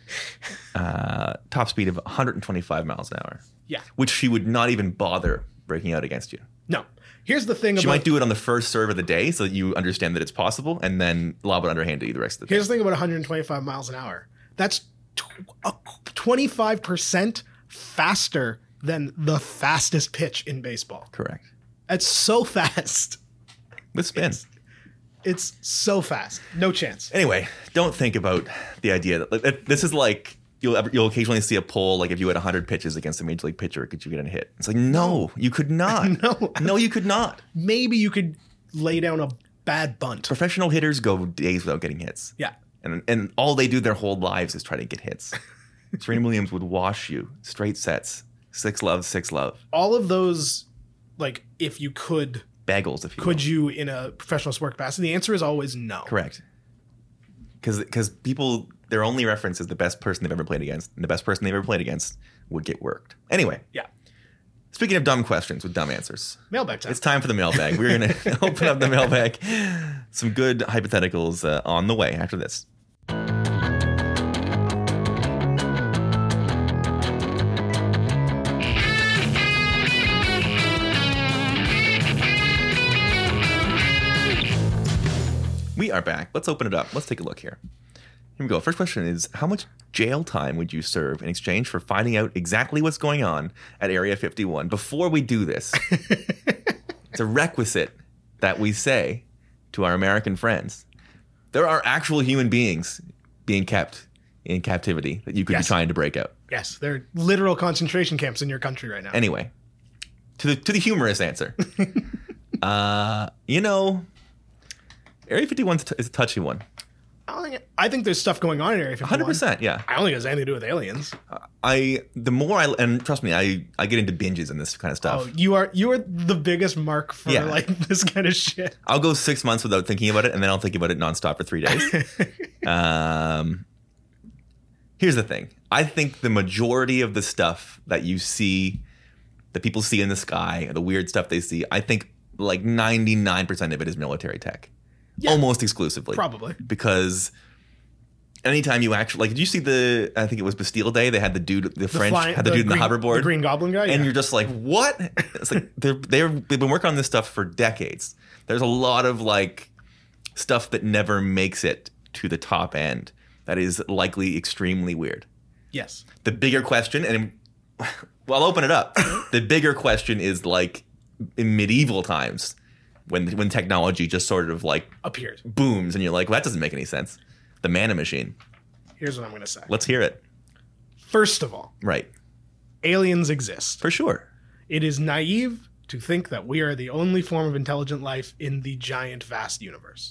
uh, top speed of one hundred twenty-five miles an hour. Yeah. Which she would not even bother breaking out against you. No. Here's the thing She about might do it on the first serve of the day so that you understand that it's possible, and then lob it underhand to you the rest of the day. Here's the thing about one hundred twenty-five miles an hour. That's tw- a- twenty-five percent faster than the fastest pitch in baseball. Correct. That's so fast. With spin. It's so fast. No chance. Anyway, don't think about the idea that like, this is like you'll ever, you'll occasionally see a poll like if you had one hundred pitches against a major league pitcher, could you get a hit? It's like no, you could not. No. no, you could not. Maybe you could lay down a bad bunt. Professional hitters go days without getting hits. Yeah. And and all they do their whole lives is try to get hits. Serena Williams would wash you straight sets, six love, six love, All of those, like, if you could, bagels if you could will. you in a professional sport capacity? The answer is always no. Correct. Because because people their only reference is the best person they've ever played against, and the best person they've ever played against would get worked. Anyway, Yeah. speaking of dumb questions with dumb answers, Mailbag time. it's time for the mailbag. We're going to open up the mailbag. Some good hypotheticals uh, on the way after this. We are back. Let's open it up. Let's take a look here. Here we go. First question is, how much jail time would you serve in exchange for finding out exactly what's going on at Area fifty-one? Before we do this, it's a requisite that we say to our American friends, there are actual human beings being kept in captivity that you could Yes. be trying to break out. Yes, there are literal concentration camps in your country right now. Anyway, to the to the humorous answer. uh, you know, Area fifty-one is a touchy one. I, don't think, I think there's stuff going on in Area fifty-one. one hundred percent, yeah. I don't think it has anything to do with aliens. I the more I and trust me, I I get into binges and this kind of stuff. Oh, you are you are the biggest mark for Yeah. like this kind of shit. I'll go six months without thinking about it, and then I'll think about it nonstop for three days. um, here's the thing: I think the majority of the stuff that you see, that people see in the sky, the weird stuff they see, I think like ninety-nine percent of it is military tech, Yeah. almost exclusively, Probably. because. Anytime you actually like, did you see the? I think it was Bastille Day. They had the dude, the, The French fly- had the, dude in green, the hoverboard, the Green Goblin guy. and yeah. you're just like, what? It's like they're they're they've been working on this stuff for decades. There's a lot of like stuff that never makes it to the top end, that is likely extremely weird. Yes. The bigger question, and well, I'll open it up. The bigger question is like in medieval times when when technology just sort of like Appeared. booms and you're like, well, that doesn't make any sense. The mana machine. Here's what I'm going to say. Let's hear it. First of all, Right. aliens exist. For sure. It is naive to think that we are the only form of intelligent life in the giant, vast universe.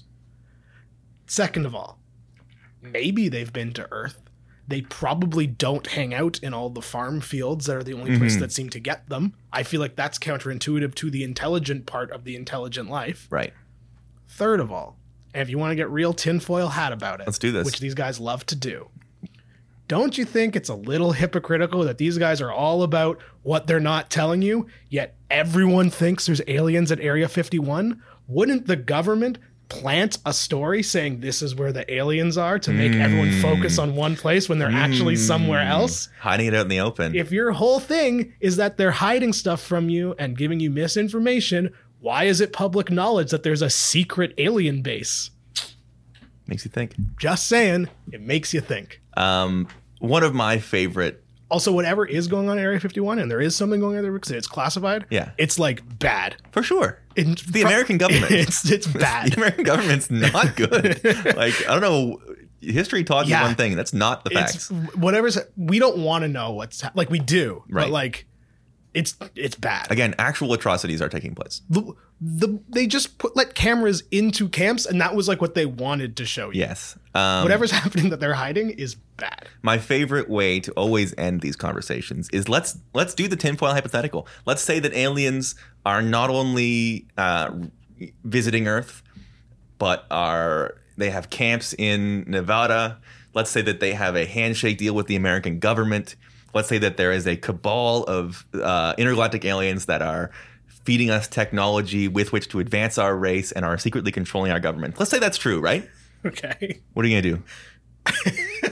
Second of all, maybe they've been to Earth. They probably don't hang out in all the farm fields that are the only Mm-hmm. place that seem to get them. I feel like that's counterintuitive to the intelligent part of the intelligent life. Right. Third of all, and if you want to get real tinfoil hat about it, Let's do this. which these guys love to do, don't you think it's a little hypocritical that these guys are all about what they're not telling you, yet everyone thinks there's aliens at Area fifty-one? Wouldn't the government plant a story saying this is where the aliens are to make everyone focus on one place when they're actually somewhere else? Hiding it out in the open. If your whole thing is that they're hiding stuff from you and giving you misinformation, why is it public knowledge that there's a secret alien base? Makes you think. Just saying, it makes you think. Um, one of my favorite. Also, whatever is going on at Area fifty-one, and there is something going on there because it's classified, Yeah. it's like bad. For sure. It- The American government. It's it's bad. The American government's not good. Like, I don't know. History taught Yeah. you one thing. That's not the It's facts. whatever's. We don't want to know what's hap- like we do, Right. but like it's it's bad. Again, actual atrocities are taking place. The, the they just put let cameras into camps, and that was like what they wanted to show you. Yes. Um, Whatever's happening that they're hiding is bad. My favorite way to always end these conversations is let's let's do the tinfoil hypothetical. Let's say that aliens are not only uh, visiting Earth, but are they have camps in Nevada. Let's say that they have a handshake deal with the American government. Let's say that there is a cabal of uh, intergalactic aliens that are feeding us technology with which to advance our race and are secretly controlling our government. Let's say that's true, right? Okay. What are you gonna do?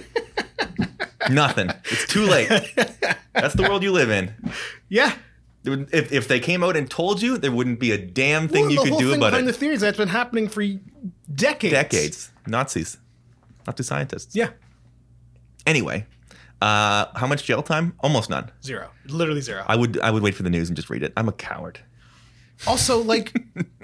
Nothing. It's too late. That's the world you live in. Yeah. If, if they came out and told you, there wouldn't be a damn thing Well, you the could whole do thing about behind it. The theory is that's been happening for decades. Decades. Nazis. Not to scientists. Yeah. Anyway, uh, how much jail time? Almost none. Zero. Literally zero. I would I would wait for the news and just read it. I'm a coward. Also, like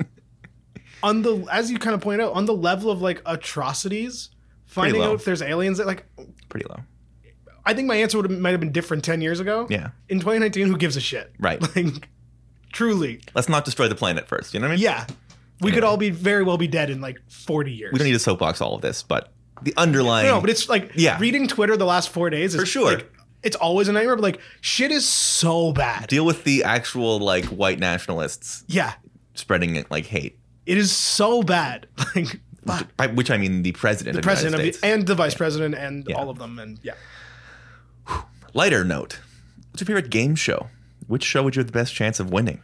on the as you kind of point out, on the level of like atrocities, finding low. out if there's aliens that like Pretty low. I think my answer would have, might have been different ten years ago. Yeah. In twenty nineteen, who gives a shit? Right. Like, truly. Let's not destroy the planet first. You know what I mean? Yeah. We could all be very well be dead in like forty years. We don't need to soapbox all of this, but the underlying. No, but it's like Yeah. reading Twitter the last four days is For sure. like, it's always a nightmare, but like shit is so bad. deal with the actual like white nationalists Yeah. spreading it like hate. It is so bad. Like fuck. By which I mean the president The of president the of United the, States. and the vice president and Yeah. all of them and yeah. Lighter note. What's your favorite game show? Which show would you have the best chance of winning?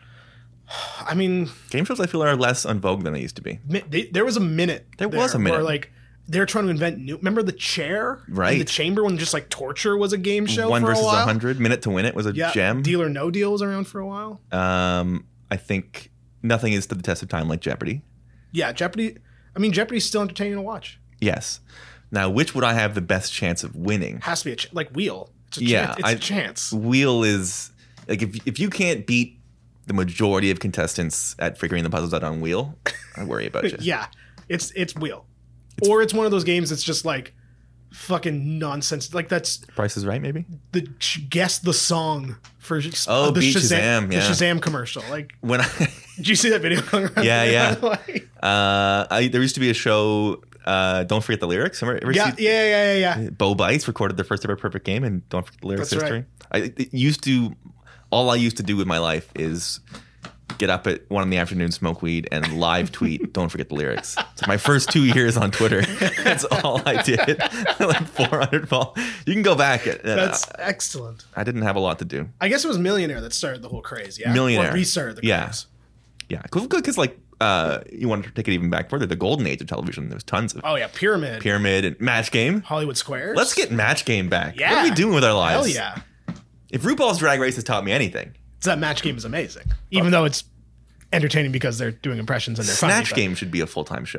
I mean, Game shows I feel are less en vogue than they used to be. mi- they, there was a minute. There was a minute. where like they're trying to invent new. Remember the chair, Right. In the chamber when just like torture was a game show. One for versus a a while. hundred. Minute to Win It was a Yeah, gem. Deal or No Deal was around for a while. Um, I think nothing is to the test of time like Jeopardy. Yeah, Jeopardy. I mean, Jeopardy's still entertaining to watch. Yes. Now, which would I have the best chance of winning? Has to be a ch- like Wheel. It's a Yeah, chance. It's I- a chance. Wheel is like if if you can't beat the majority of contestants at figuring the puzzles out on Wheel, I worry about you. Yeah, it's it's Wheel, or it's one of those games that's just like fucking nonsense. Like that's Price is Right, maybe. the guess the song for sh- Oh, the beat Shazam, Shazam, the yeah. Shazam commercial. Like, When I, did you see that video going around? Yeah, yeah. Like- uh, I there used to be a show. Uh, Don't Forget the Lyrics. Ever, ever yeah, see- yeah, yeah, yeah, yeah. Bo Bites recorded their first ever perfect game, and Don't Forget the Lyrics That's history. I it used to. All I used to do with my life is get up at one in the afternoon, smoke weed, and live tweet. Don't forget the lyrics. So my first two years on Twitter, that's all I did. Like four hundred fall. You can go back. At, uh, That's excellent. I didn't have a lot to do. I guess it was Millionaire that started the whole craze. Yeah, Millionaire. or restarted the Yeah. craze. Yeah, because like uh, you wanted to take it even back further. The golden age of television. There was tons of Oh yeah, Pyramid, Pyramid and Match Game. Hollywood Squares. Let's get Match Game back. Yeah. What are we doing with our lives? Hell yeah. If RuPaul's Drag Race has taught me anything, So that Match Game is amazing, even though it's entertaining because they're doing impressions and they're Snatch funny. Game should be a full time show.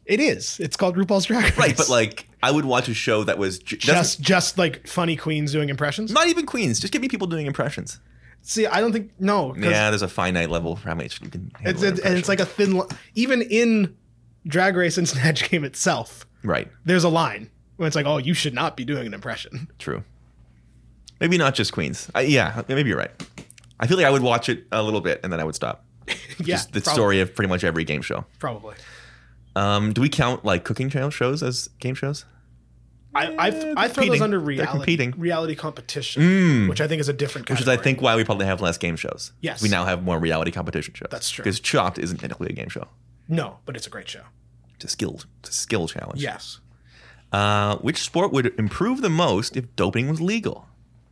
It is. It's called RuPaul's Drag Race. Right, but like I would watch a show that was ju- just just like funny queens doing impressions. not even queens. Just give me people doing impressions. See, I don't think no. 'cause Yeah, there's a finite level for how much you can. it's, handle it's and it's like a thin. Li- even in Drag Race and Snatch Game itself, right. there's a line when it's like, oh, you should not be doing an impression. True. Maybe not just queens. I, yeah, maybe you're right. I feel like I would watch it a little bit and then I would stop. Yeah, Just the prob- story of pretty much every game show. probably. Um, do we count like cooking channel shows as game shows? I I, I throw those competing. under They're reality competing. reality competition, Mm. which I think is a different Which is, category. I think, why we probably have less game shows. Yes. We now have more reality competition shows. That's true. Because Chopped isn't technically a game show. No, but it's a great show. It's a skill, it's a skill challenge. Yes. Uh, which sport would improve the most if doping was legal?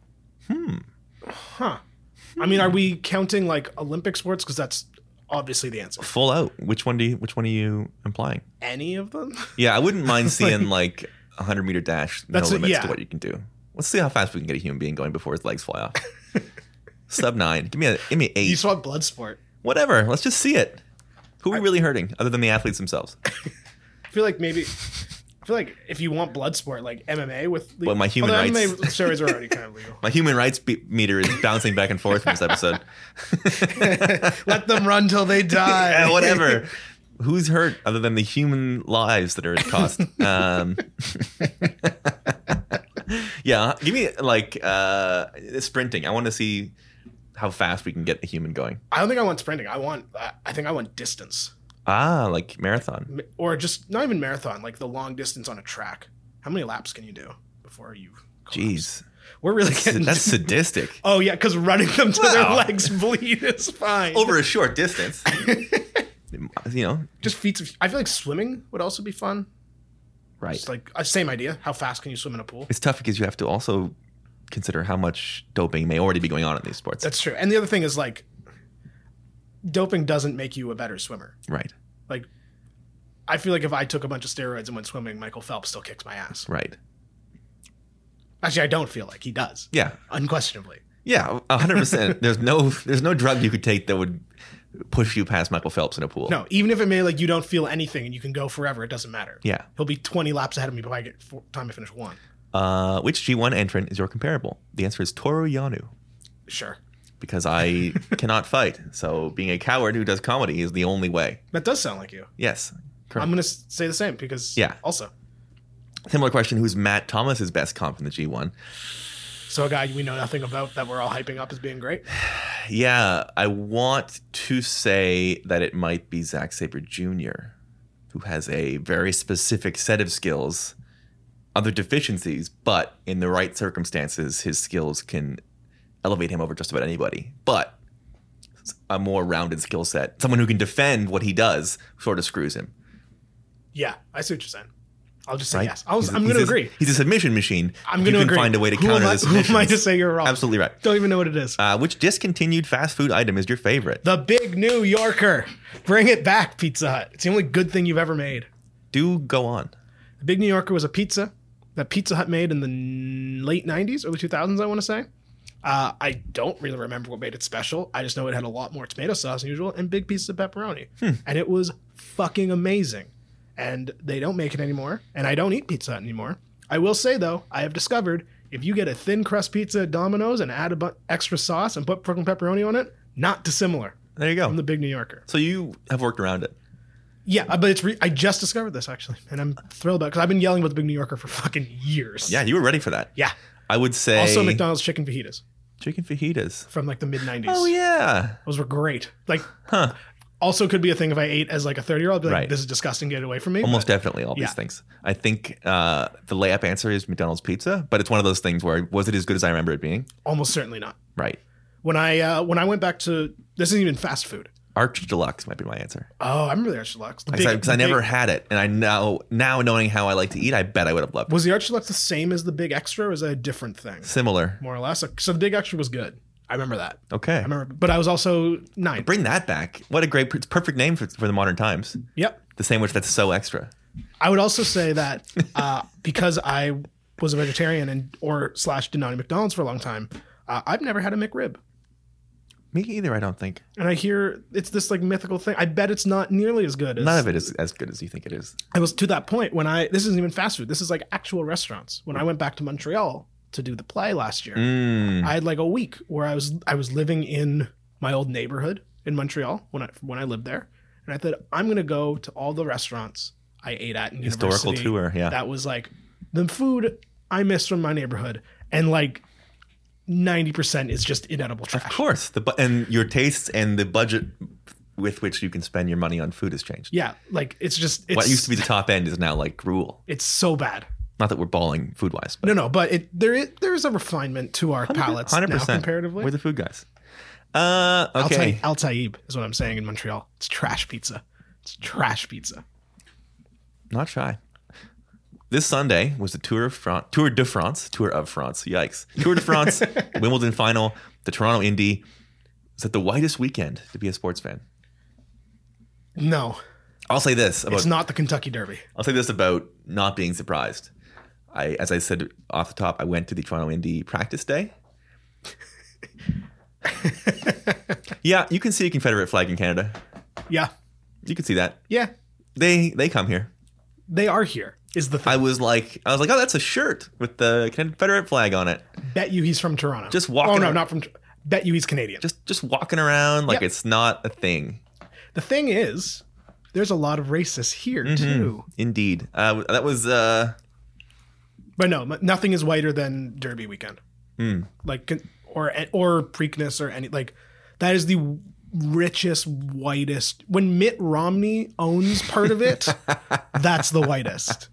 Huh. I mean, are we counting like Olympic sports? Because that's obviously the answer. Full out. Which one do you? Which one are you implying? Any of them? Yeah, I wouldn't mind seeing like a hundred meter dash. No That's a- limits yeah. to what you can do. Let's see how fast we can get a human being going before his legs fly off. Sub nine. Give me a give me an eight. You just want blood sport. Whatever. Let's just see it. Who are we really hurting other than the athletes themselves? I feel like maybe. I feel like if you want blood sport, like M M A with. Well, my human although rights- M M A steroids are already kind of legal. My human rights be- meter is bouncing back and forth in this episode. Let them run till they die. Yeah, whatever. Who's hurt other than the human lives that are at cost? Um, yeah, give me like uh, sprinting. I want to see how fast we can get a human going. I don't think I want sprinting. I want. I think I want distance, Ah, like marathon. M- or just not even marathon, like the long distance on a track. How many laps can you do before you? collapse? Jeez, We're really getting. that's sadistic. Oh yeah, because running them till their Wow. legs bleed is fine. Over a short distance, you know, Just feats of. I feel like swimming would also be fun. right? It's like uh, same idea. How fast can you swim in a pool? It's tough because you have to also consider how much doping may already be going on in these sports. That's true. And the other thing is like, doping doesn't make you a better swimmer. right, Like, I feel like if I took a bunch of steroids and went swimming, Michael Phelps still kicks my ass. right. Actually, I don't feel like he does. Yeah, Unquestionably. yeah, a hundred percent. There's no, there's no drug you could take that would push you past Michael Phelps in a pool. No, even if it may like you don't feel anything and you can go forever, it doesn't matter. Yeah. He'll be twenty laps ahead of me by I get four, time I finish one. Uh, which G one entrant is your comparable? The answer is Toru Yano, Sure. because I cannot fight. So being a coward who does comedy is the only way. That does sound like you. Yes. Correct. I'm going to say the same because Yeah. also. Similar question. Who's Matt Thomas's best comp in the G one? So a guy we know nothing about that we're all hyping up as being great. Yeah, I want to say that it might be Zack Sabre Junior, who has a very specific set of skills, other deficiencies, but in the right circumstances, his skills can elevate him over just about anybody. But a more rounded skill set, someone who can defend what he does, sort of screws him. Yeah, I see what you're saying. I'll just say Right? yes. I was, He's a- I'm going to he's a- agree. He's a submission machine. I'm You going to can agree. find a way to who counter am I, the Who am I submissions. to say you're wrong? Absolutely right. Don't even know what it is. Uh, which discontinued fast food item is your favorite? The Big New Yorker. Bring it back, Pizza Hut. It's the only good thing you've ever made. Do go on. The Big New Yorker was a pizza that Pizza Hut made in the n- late nineties, early two thousands, I want to say. Uh, I don't really remember what made it special. I just know it had a lot more tomato sauce than usual and big pieces of pepperoni. And it was fucking amazing. And they don't make it anymore. And I don't eat Pizza Hut anymore. I will say, though, I have discovered if you get a thin crust pizza at Domino's and add a bu- extra sauce and put Brooklyn pepperoni on it, not dissimilar There you go. from the Big New Yorker. So you have worked around it. Yeah, but it's re- I just discovered this, actually. And I'm thrilled about it because I've been yelling about the Big New Yorker for fucking years. Yeah, you were ready for that. Yeah. I would say Also, McDonald's chicken fajitas chicken fajitas. from like the mid nineties. Oh yeah. Those were great. Like, Huh. also could be a thing if I ate as like a thirty year old. Like, Right. this is disgusting. Get it away from me. Almost But definitely all yeah. these things. I think uh, the layup answer is McDonald's pizza, but it's one of those things where was it as good as I remember it being? almost certainly not. Right. When I uh, when I went back to this isn't even fast food. Arch Deluxe might be my answer. Oh, I remember the Arch Deluxe. The Because I, 'cause I the never big- had it, and I now now knowing how I like to eat, I bet I would have loved it. was the Arch Deluxe the same as the Big Extra, or was that a different thing? Similar. More or less. So the Big Extra was good. I remember that. Okay. I remember, but I was also nine. Bring that back. What a great, it's perfect name for, for the modern times. Yep. The sandwich that's so extra. I would also say that uh, because I was a vegetarian and or slash did not eat McDonald's for a long time, uh, I've never had a McRib. Me either, I don't think. And I hear it's this like mythical thing. I bet it's not nearly as good as None of it is as good as you think it is. I was to that point when I this isn't even fast food. This is like actual restaurants. When I went back to Montreal to do the play last year, Mm. I had like a week where I was I was living in my old neighborhood in Montreal when I when I lived there. And I thought I'm gonna go to all the restaurants I ate at in Historical university. tour, yeah. That was like the food I miss from my neighborhood. And like ninety percent is just inedible trash. Of course. The bu- and your tastes and the budget with which you can spend your money on food has changed. Yeah, like it's just it's, What used to be the top end is now like gruel. it's so bad. Not that we're balling food wise, but No, no, but it there is there is a refinement to our palates now comparatively. We're the food guys. Uh, okay. Al Taib is what I'm saying in Montreal. It's trash pizza. It's trash pizza. Not shy. This Sunday was the Tour of France, Tour de France, Tour of France. Yikes! Tour de France, Wimbledon final, the Toronto Indy. Is that the whitest weekend to be a sports fan? No, I'll say this about it's not the Kentucky Derby. I'll say this about not being surprised. I, as I said off the top, I went to the Toronto Indy practice day. Yeah, you can see a Confederate flag in Canada. Yeah, You can see that. yeah, They they come here. they are here. Is the thing. I was like, I was like, oh, that's a shirt with the Confederate flag on it. Bet you he's from Toronto. Just walking Oh no, around- not from. Bet you he's Canadian. Just just walking around like Yep. it's not a thing. The thing is, there's a lot of racists here Mm-hmm. too. Indeed. Uh, that was uh, But no, m- nothing is whiter than Derby weekend. Hmm. Like con- or or Preakness or any like that is the richest, whitest. When Mitt Romney owns part of it, that's the whitest.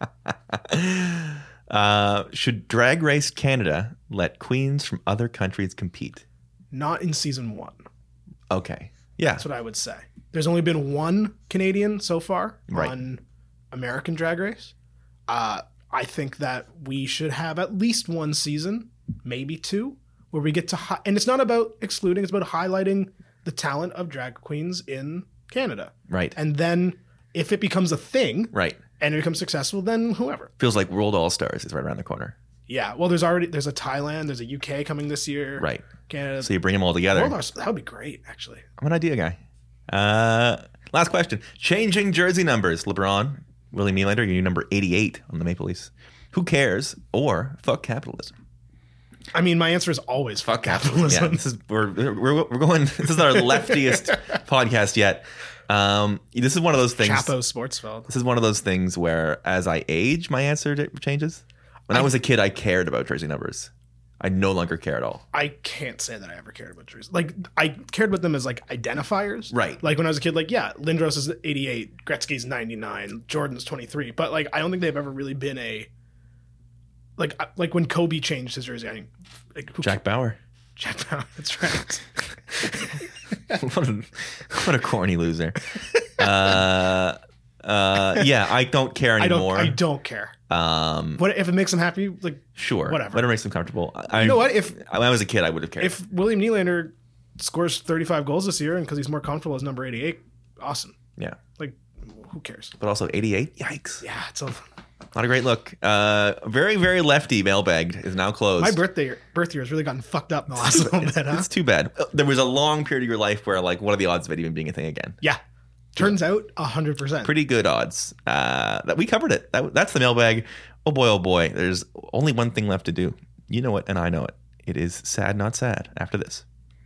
uh, should Drag Race Canada let queens from other countries compete? Not in season one. Okay. Yeah. That's what I would say. There's only been one Canadian so far Right. on American Drag Race. Uh, I think that we should have at least one season, maybe two, where we get to hi- and it's not about excluding; it's about highlighting the talent of drag queens in Canada. Right. And then if it becomes a thing Right. and it becomes successful, then whoever. Feels like World All Stars is right around the corner. Yeah. Well, there's already there's a Thailand, there's a U K coming this year. Right. Canada. So you bring them all together. World Stars, that would be great, actually. I'm an idea guy. Uh, last question. Changing jersey numbers. LeBron, Willie Nylander, you're number eighty-eight on the Maple Leafs. Who cares? Or fuck capitalism. I mean, my answer is always fuck Yeah, capitalism. this is we're we're, we're going. This is our leftiest podcast yet. Um, this is one of those things. Chapo Sportsfeld. This is one of those things where, as I age, my answer t- changes. When I was a kid, I cared about jersey numbers. I no longer care at all. I can't say that I ever cared about jerseys. Like I cared about them as like identifiers. Right. Like when I was a kid, like yeah, Lindros is eighty-eight, Gretzky's ninety-nine, Jordan's twenty-three. But like I don't think they've ever really been a like I- like when Kobe changed his jersey. I think like, who Jack Bauer. Jack Bauer. That's right. what, a, what a corny loser. Uh, uh, yeah, I don't care I don't. anymore. I don't care. Um, What if it makes them happy? Like sure, whatever. Whatever makes them comfortable. I, you know what? If when I was a kid, I would have cared. if William Nylander scores thirty-five goals this year and because he's more comfortable as number eighty-eight, awesome. yeah, Like who cares? but also eighty-eight. Yikes! Yeah, it's a Not a great look. Uh, very, very lefty mailbag is now closed. my birthday birth year has really gotten fucked up in the last little bit, huh? It's too bad. There was a long period of your life where, like, what are the odds of it even being a thing again? Yeah. Turns out a hundred percent. Pretty good odds. Uh, that we covered it. That, that's the mailbag. Oh boy, oh boy. There's only one thing left to do. You know it, and I know it. It is sad, not sad. After this.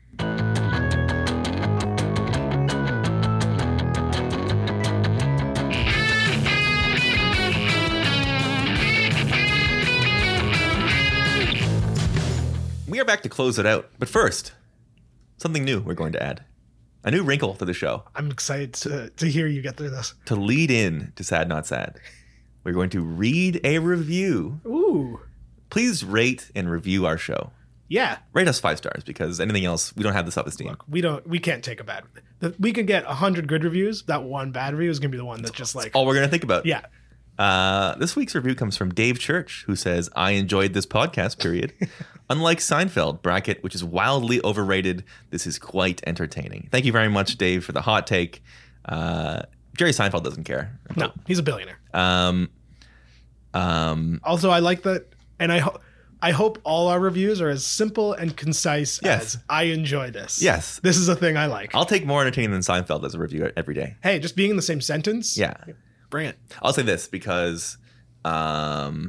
We are back to close it out. But first, something new we're going to add. A new wrinkle to the show. I'm excited to, to hear you get through this. To lead in to Sad Not Sad, we're going to read a review. Ooh. Please rate and review our show. Yeah. Rate us five stars because anything else, we don't have the self-esteem. Look, we don't we can't take a bad the, we could get a hundred good reviews. That one bad review is gonna be the one that's just like All we're going to think about. yeah. Uh, this week's review comes from Dave Church, who says, I enjoyed this podcast, period. Unlike Seinfeld, bracket, which is wildly overrated, this is quite entertaining. Thank you very much, Dave, for the hot take. Uh, Jerry Seinfeld doesn't care. No, he's a billionaire. Um, um, Also, I like that, and I ho- I hope all our reviews are as simple and concise Yes. as I enjoy this. Yes. This is a thing I like. I'll take more entertaining than Seinfeld as a review every day. Hey, just being in the same sentence. Yeah. Bring it. I'll say this because um,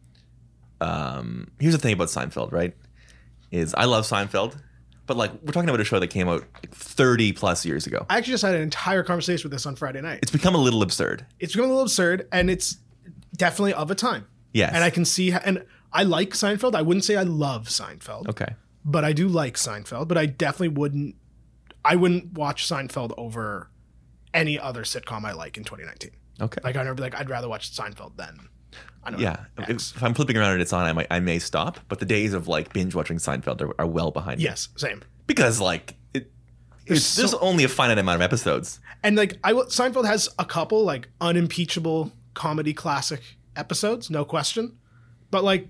um, here's the thing about Seinfeld, right? Is I love Seinfeld, but like we're talking about a show that came out like thirty plus years ago. I actually just had an entire conversation with this on Friday night. It's become a little absurd. It's becoming a little absurd, and it's definitely of a time. Yes. And I can see, how, and I like Seinfeld. I wouldn't say I love Seinfeld. Okay. But I do like Seinfeld. But I definitely wouldn't. I wouldn't watch Seinfeld over any other sitcom I like in twenty nineteen. Okay. Like I never like I'd rather watch Seinfeld than. I don't Yeah. know. If, X. if I'm flipping around and it's on, I might I may stop. But the days of like binge watching Seinfeld are, are well behind me. Yes, same. Because like it, There's it's so- there's only a finite amount of episodes. And like I will- Seinfeld has a couple like unimpeachable comedy classic episodes, no question. But like,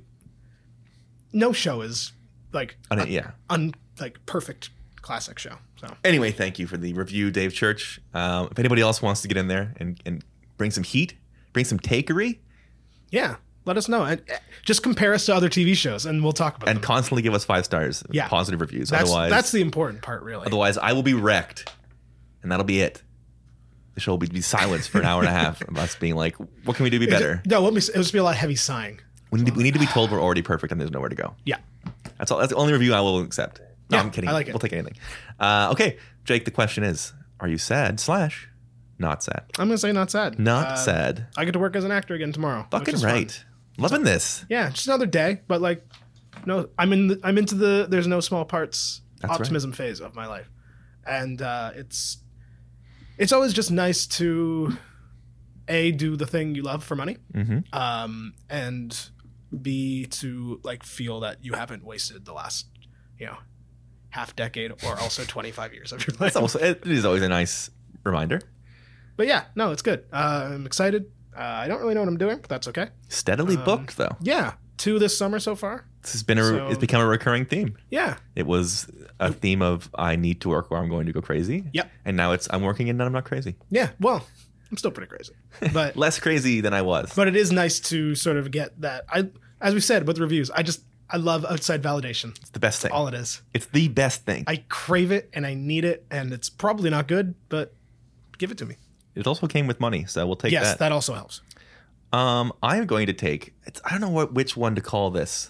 no show is like On a- it, yeah. un like perfect classic show. So Anyway, thank you for the review, Dave Church. Um, if anybody else wants to get in there and, and bring some heat, bring some takery, yeah, let us know and uh, just compare us to other T V shows, and we'll talk about and them. constantly give us five stars, Yeah. positive reviews. That's otherwise, that's the important part, really. otherwise I will be wrecked, and that'll be it. The show will be, be silence for an hour and a half of us being like, "What can we do to be better?" No, let me. It would just be a lot of heavy sighing. We need to, we need to be told we're already perfect and there's nowhere to go. Yeah, That's all. That's the only review I will accept. No, Yeah, I'm kidding. I like it. We'll take anything. Uh, okay, Jake. The question is: are you sad slash not sad? I'm gonna say not sad. Not Uh, sad. I get to work as an actor again tomorrow. which Fucking is fun. right. Loving this. Yeah, just another day, but like, no, I'm in. The, I'm into the. There's no small parts That's right. optimism phase of my life, and uh, it's it's always just nice to a do the thing you love for money, Mm-hmm. um, and b to like feel that you haven't wasted the last, you know, half decade or also twenty-five years of your life. It's also, it is always a nice reminder. But yeah, no, it's good. Uh, I'm excited. Uh, I don't really know what I'm doing, but that's okay. Steadily Um, booked, though. Yeah, two this summer so far. This has been a. so- it's become a recurring theme. Yeah, It was a theme of I need to work or I'm going to go crazy. Yep. And now it's I'm working and I'm not crazy. yeah. Well, I'm still pretty crazy, but Less crazy than I was. but it is nice to sort of get that. I, as we said with reviews, I just I love outside validation. It's the best thing. All it is. It's the best thing. I crave it and I need it, and it's probably not good, but give it to me. It also came with money, so we'll take yes, that. that also helps. Um, I am going to take. It's, I don't know what which one to call this,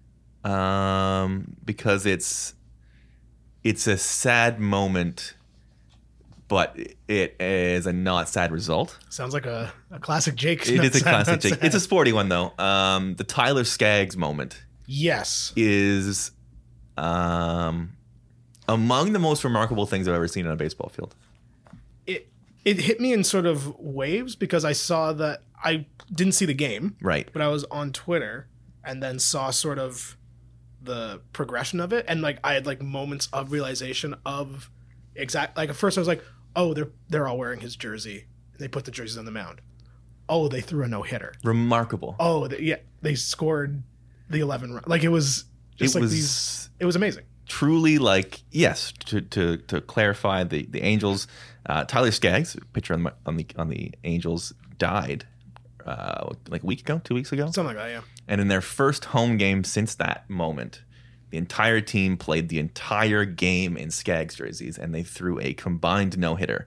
um, because it's it's a sad moment, but it is a not sad result. Sounds like a, a classic Jake. It Not is a sad, classic. not Jake. sad. It's a sporty one though. Um, the Tyler Skaggs moment yes. is um among the most remarkable things I've ever seen on a baseball field. It it hit me in sort of waves because I saw that I didn't see the game, Right. but I was on Twitter and then saw sort of the progression of it, and like I had like moments of realization of exact like at first I was like, oh, they're they're all wearing his jersey and they put the jerseys on the mound. Oh, they threw a no hitter. Remarkable. Oh, they, yeah, they scored the eleven run. Like it was just it like was these. It was amazing. truly like yes. To to to clarify, the the Angels, uh, Tyler Skaggs, pitcher on the on the on the Angels, died uh, like a week ago, two weeks ago. Something like that, yeah. And in their first home game since that moment, the entire team played the entire game in Skaggs jerseys, and they threw a combined no hitter.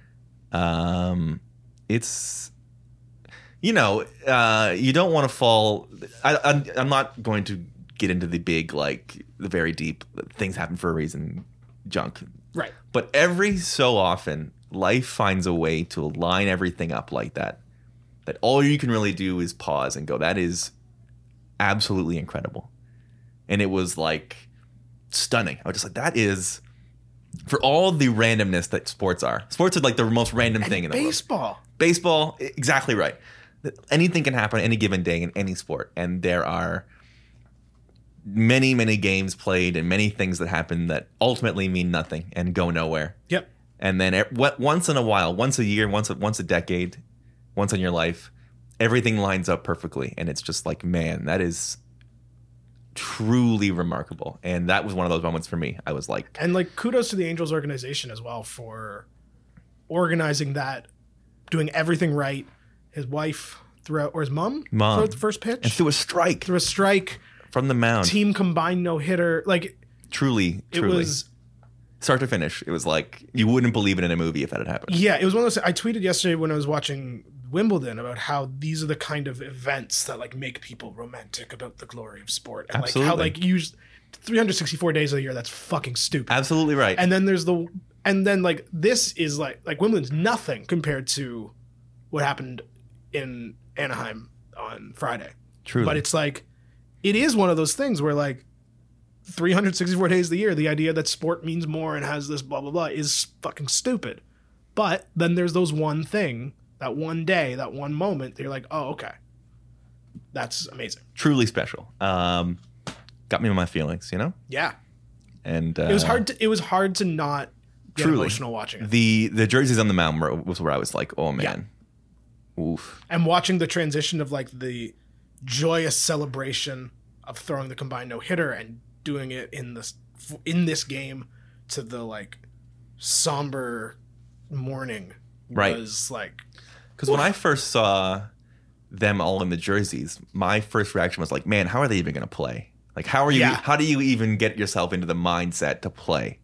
Um, it's, you know, uh, you don't want to fall. I, I'm, I'm not going to get into the big, like the very deep things happen for a reason junk. Right. But every so often, life finds a way to line everything up like that. That all you can really do is pause and go, that is absolutely incredible. And it was like stunning. I was just like, that is, for all the randomness that sports are. Sports are like the most random thing in the world. Baseball. Baseball, exactly right. Anything can happen any given day in any sport. And there are many, many games played and many things that happen that ultimately mean nothing and go nowhere. Yep. And then it, what, once in a while, once a year, once a, once a decade, once in your life, everything lines up perfectly. And it's just like, man, that is truly remarkable. And that was one of those moments for me. I was like, And like kudos to the Angels organization as well for organizing that, doing everything right. His wife threw out, or his mom, Mom. threw out the first pitch, and through a strike. threw a strike, from the mound. team combined no hitter. Like Truly, it truly. was. Start to finish. It was like you wouldn't believe it in a movie if that had happened. Yeah, it was one of those. I tweeted yesterday when I was watching Wimbledon about how these are the kind of events that like make people romantic about the glory of sport, and Absolutely. like how like you three hundred sixty-four days of the year. That's fucking stupid. Absolutely right. And then there's the and then like this is like like Wimbledon's nothing compared to what happened in Anaheim on Friday. Truly. But it's like it is one of those things where like three hundred sixty-four days of the year, the idea that sport means more and has this blah blah blah is fucking stupid. But then there's those one thing, that one day, that one moment, that you're like, oh, okay. That's amazing. Truly special. Um, got me in my feelings, you know? Yeah. And uh, It was hard to it was hard to not get truly. emotional watching it. The the jerseys on the mound were, was where I was like, oh man. Oof. And watching the transition of like the joyous celebration of throwing the combined no hitter and doing it in this in this game to the like somber morning Right. was like Because when I first saw them all in the jerseys, my first reaction was like, man, how are they even going to play? Like, how are you? Yeah. How do you even get yourself into the mindset to play?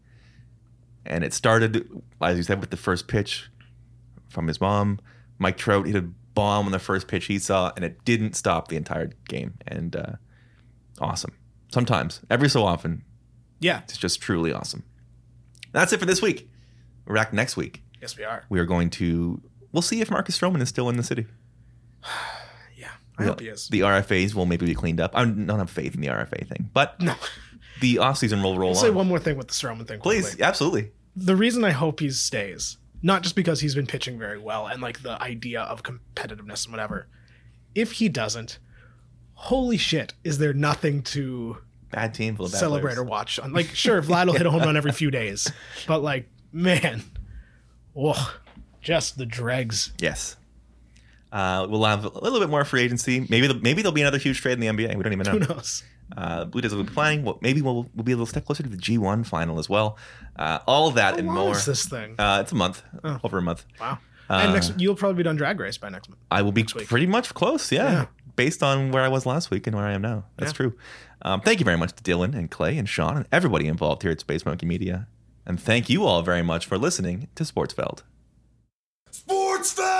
And it started, as you said, with the first pitch from his mom. Mike Trout hit a bomb on the first pitch he saw, and it didn't stop the entire game. And uh, awesome. Sometimes, every so often, yeah. it's just truly awesome. That's it for this week. We're back next week. Yes, we are. We are going to. We'll see if Marcus Stroman is still in the city. Yeah, I hope he is. The R F As will maybe be cleaned up. I don't have faith in the R F A thing, but No. the offseason will roll I'll on. say one more thing with the Stroman thing. Please, quickly. absolutely. The reason I hope he stays, not just because he's been pitching very well and like the idea of competitiveness and whatever. If he doesn't, holy shit, is there nothing to Bad team full of bad celebrate players. or watch on? Like, sure, Vlad will hit a home run every few days, but like, man, oh, just the dregs. Yes. Uh, we'll have a little bit more free agency. Maybe the, maybe there'll be another huge trade in the N B A. We don't even know. Who knows? Uh, Blue Jays will be playing. Well, maybe we'll, we'll be a little step closer to the G one final as well. Uh, all that How and long more. is this thing? Uh, it's a month, Oh. over a month. Wow. Uh, and next, you'll probably be done Drag Race by next month. I will be week. pretty much close, yeah, Yeah. based on where I was last week and where I am now. That's Yeah. true. Um, thank you very much to Dylan and Clay and Sean and everybody involved here at Space Monkey Media. And thank you all very much for listening to Sportsfeld. Sportsfeld!